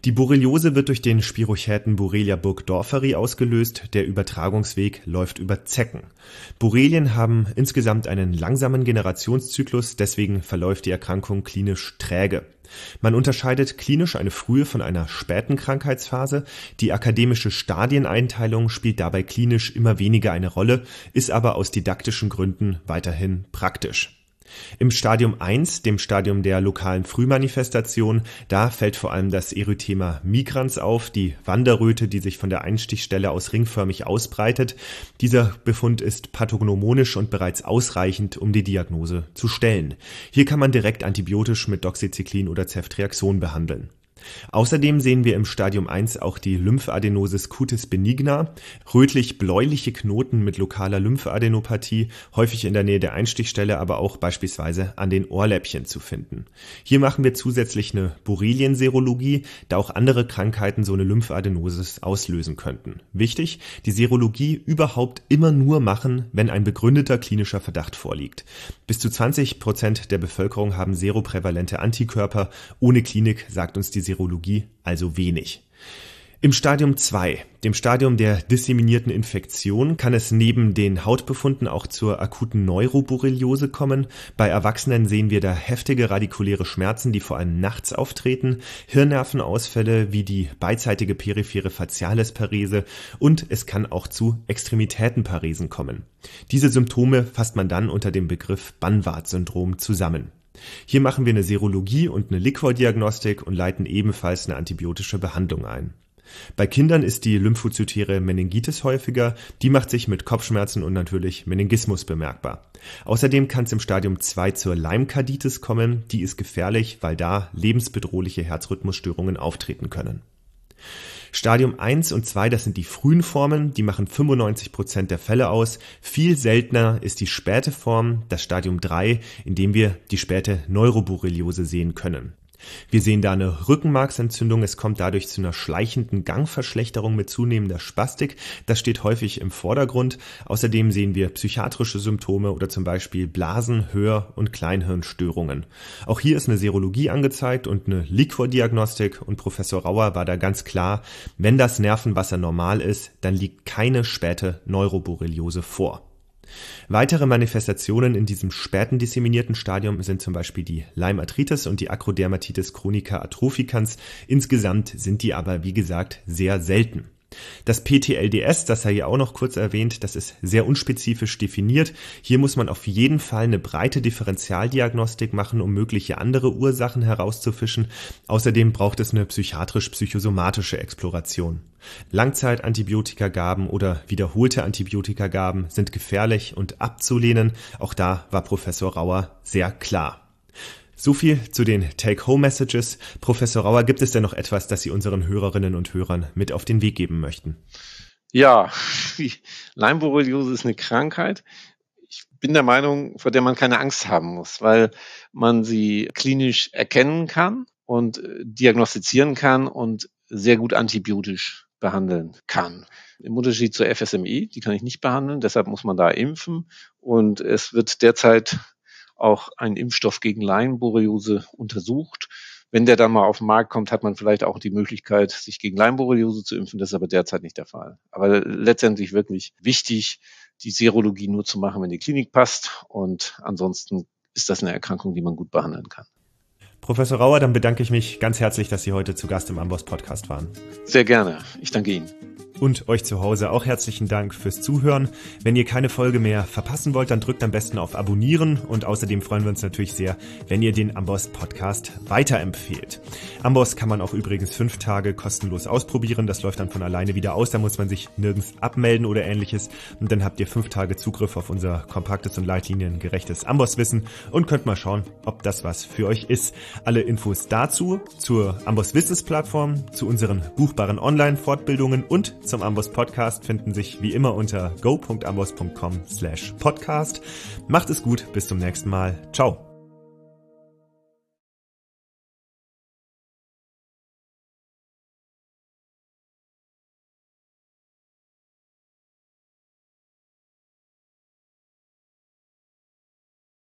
Die Borreliose wird durch den Spirochäten Borrelia burgdorferi ausgelöst. Der Übertragungsweg läuft über Zecken. Borrelien haben insgesamt einen langsamen Generationszyklus, deswegen verläuft die Erkrankung klinisch träge. Man unterscheidet klinisch eine frühe von einer späten Krankheitsphase. Die akademische Stadieneinteilung spielt dabei klinisch immer weniger eine Rolle, ist aber aus didaktischen Gründen weiterhin praktisch. Im Stadium eins, dem Stadium der lokalen Frühmanifestation, da fällt vor allem das Erythema migrans auf, die Wanderröte, die sich von der Einstichstelle aus ringförmig ausbreitet. Dieser Befund ist pathognomonisch und bereits ausreichend, um die Diagnose zu stellen. Hier kann man direkt antibiotisch mit Doxycyclin oder Ceftriaxon behandeln. Außerdem sehen wir im Stadium eins auch die Lymphadenosis cutis benigna, rötlich-bläuliche Knoten mit lokaler Lymphadenopathie, häufig in der Nähe der Einstichstelle, aber auch beispielsweise an den Ohrläppchen zu finden. Hier machen wir zusätzlich eine Borrelien-Serologie, da auch andere Krankheiten so eine Lymphadenosis auslösen könnten. Wichtig, die Serologie überhaupt immer nur machen, wenn ein begründeter klinischer Verdacht vorliegt. Bis zu zwanzig Prozent der Bevölkerung haben seroprävalente Antikörper. Ohne Klinik sagt uns die Serologie also wenig. Im Stadium zwei, dem Stadium der disseminierten Infektion, kann es neben den Hautbefunden auch zur akuten Neuroborreliose kommen. Bei Erwachsenen sehen wir da heftige radikuläre Schmerzen, die vor allem nachts auftreten, Hirnnervenausfälle wie die beidseitige periphere Facialisparese und es kann auch zu Extremitätenparesen kommen. Diese Symptome fasst man dann unter dem Begriff Banvard-Syndrom zusammen. Hier machen wir eine Serologie und eine Liquordiagnostik und leiten ebenfalls eine antibiotische Behandlung ein. Bei Kindern ist die lymphozytäre Meningitis häufiger, die macht sich mit Kopfschmerzen und natürlich Meningismus bemerkbar. Außerdem kann es im Stadium zwei zur Leimkarditis kommen, die ist gefährlich, weil da lebensbedrohliche Herzrhythmusstörungen auftreten können. Stadium eins und zwei, das sind die frühen Formen, die machen fünfundneunzig Prozent der Fälle aus. Viel seltener ist die späte Form, das Stadium drei, in dem wir die späte Neuroborreliose sehen können. Wir sehen da eine Rückenmarksentzündung, es kommt dadurch zu einer schleichenden Gangverschlechterung mit zunehmender Spastik. Das steht häufig im Vordergrund. Außerdem sehen wir psychiatrische Symptome oder zum Beispiel Blasen-, Hör- und Kleinhirnstörungen. Auch hier ist eine Serologie angezeigt und eine Liquordiagnostik und Professor Rauer war da ganz klar, wenn das Nervenwasser normal ist, dann liegt keine späte Neuroborreliose vor. Weitere Manifestationen in diesem späten disseminierten Stadium sind zum Beispiel die Lyme-Arthritis und die Acrodermatitis chronica atropicans. Insgesamt sind die aber, wie gesagt, sehr selten. Das P T L D S, das sei hier auch noch kurz erwähnt, das ist sehr unspezifisch definiert. Hier muss man auf jeden Fall eine breite Differentialdiagnostik machen, um mögliche andere Ursachen herauszufischen. Außerdem braucht es eine psychiatrisch-psychosomatische Exploration. Langzeitantibiotikagaben oder wiederholte Antibiotikagaben sind gefährlich und abzulehnen. Auch da war Professor Rauer sehr klar. So viel zu den Take-Home-Messages. Professor Rauer, gibt es denn noch etwas, das Sie unseren Hörerinnen und Hörern mit auf den Weg geben möchten? Ja, die Lyme-Borreliose ist eine Krankheit. Ich bin der Meinung, vor der man keine Angst haben muss, weil man sie klinisch erkennen kann und diagnostizieren kann und sehr gut antibiotisch behandeln kann. Im Unterschied zur F S M E, die kann ich nicht behandeln, deshalb muss man da impfen und es wird derzeit auch ein Impfstoff gegen Lyme-Borreliose untersucht. Wenn der dann mal auf den Markt kommt, hat man vielleicht auch die Möglichkeit, sich gegen Lyme-Borreliose zu impfen. Das ist aber derzeit nicht der Fall. Aber letztendlich wirklich wichtig, die Serologie nur zu machen, wenn die Klinik passt. Und ansonsten ist das eine Erkrankung, die man gut behandeln kann. Professor Rauer, dann bedanke ich mich ganz herzlich, dass Sie heute zu Gast im Amboss Podcast waren. Sehr gerne. Ich danke Ihnen. Und euch zu Hause auch herzlichen Dank fürs Zuhören. Wenn ihr keine Folge mehr verpassen wollt, dann drückt am besten auf Abonnieren und außerdem freuen wir uns natürlich sehr, wenn ihr den Amboss Podcast weiterempfehlt. Amboss kann man auch übrigens fünf Tage kostenlos ausprobieren. Das läuft dann von alleine wieder aus. Da muss man sich nirgends abmelden oder ähnliches. Und dann habt ihr fünf Tage Zugriff auf unser kompaktes und leitliniengerechtes Amboss-Wissen und könnt mal schauen, ob das was für euch ist. Alle Infos dazu, zur Amboss Wissensplattform, zu unseren buchbaren Online-Fortbildungen und zum Amboss Podcast finden sich wie immer unter go punkt amboss punkt com slash podcast. Macht es gut, bis zum nächsten Mal. Ciao.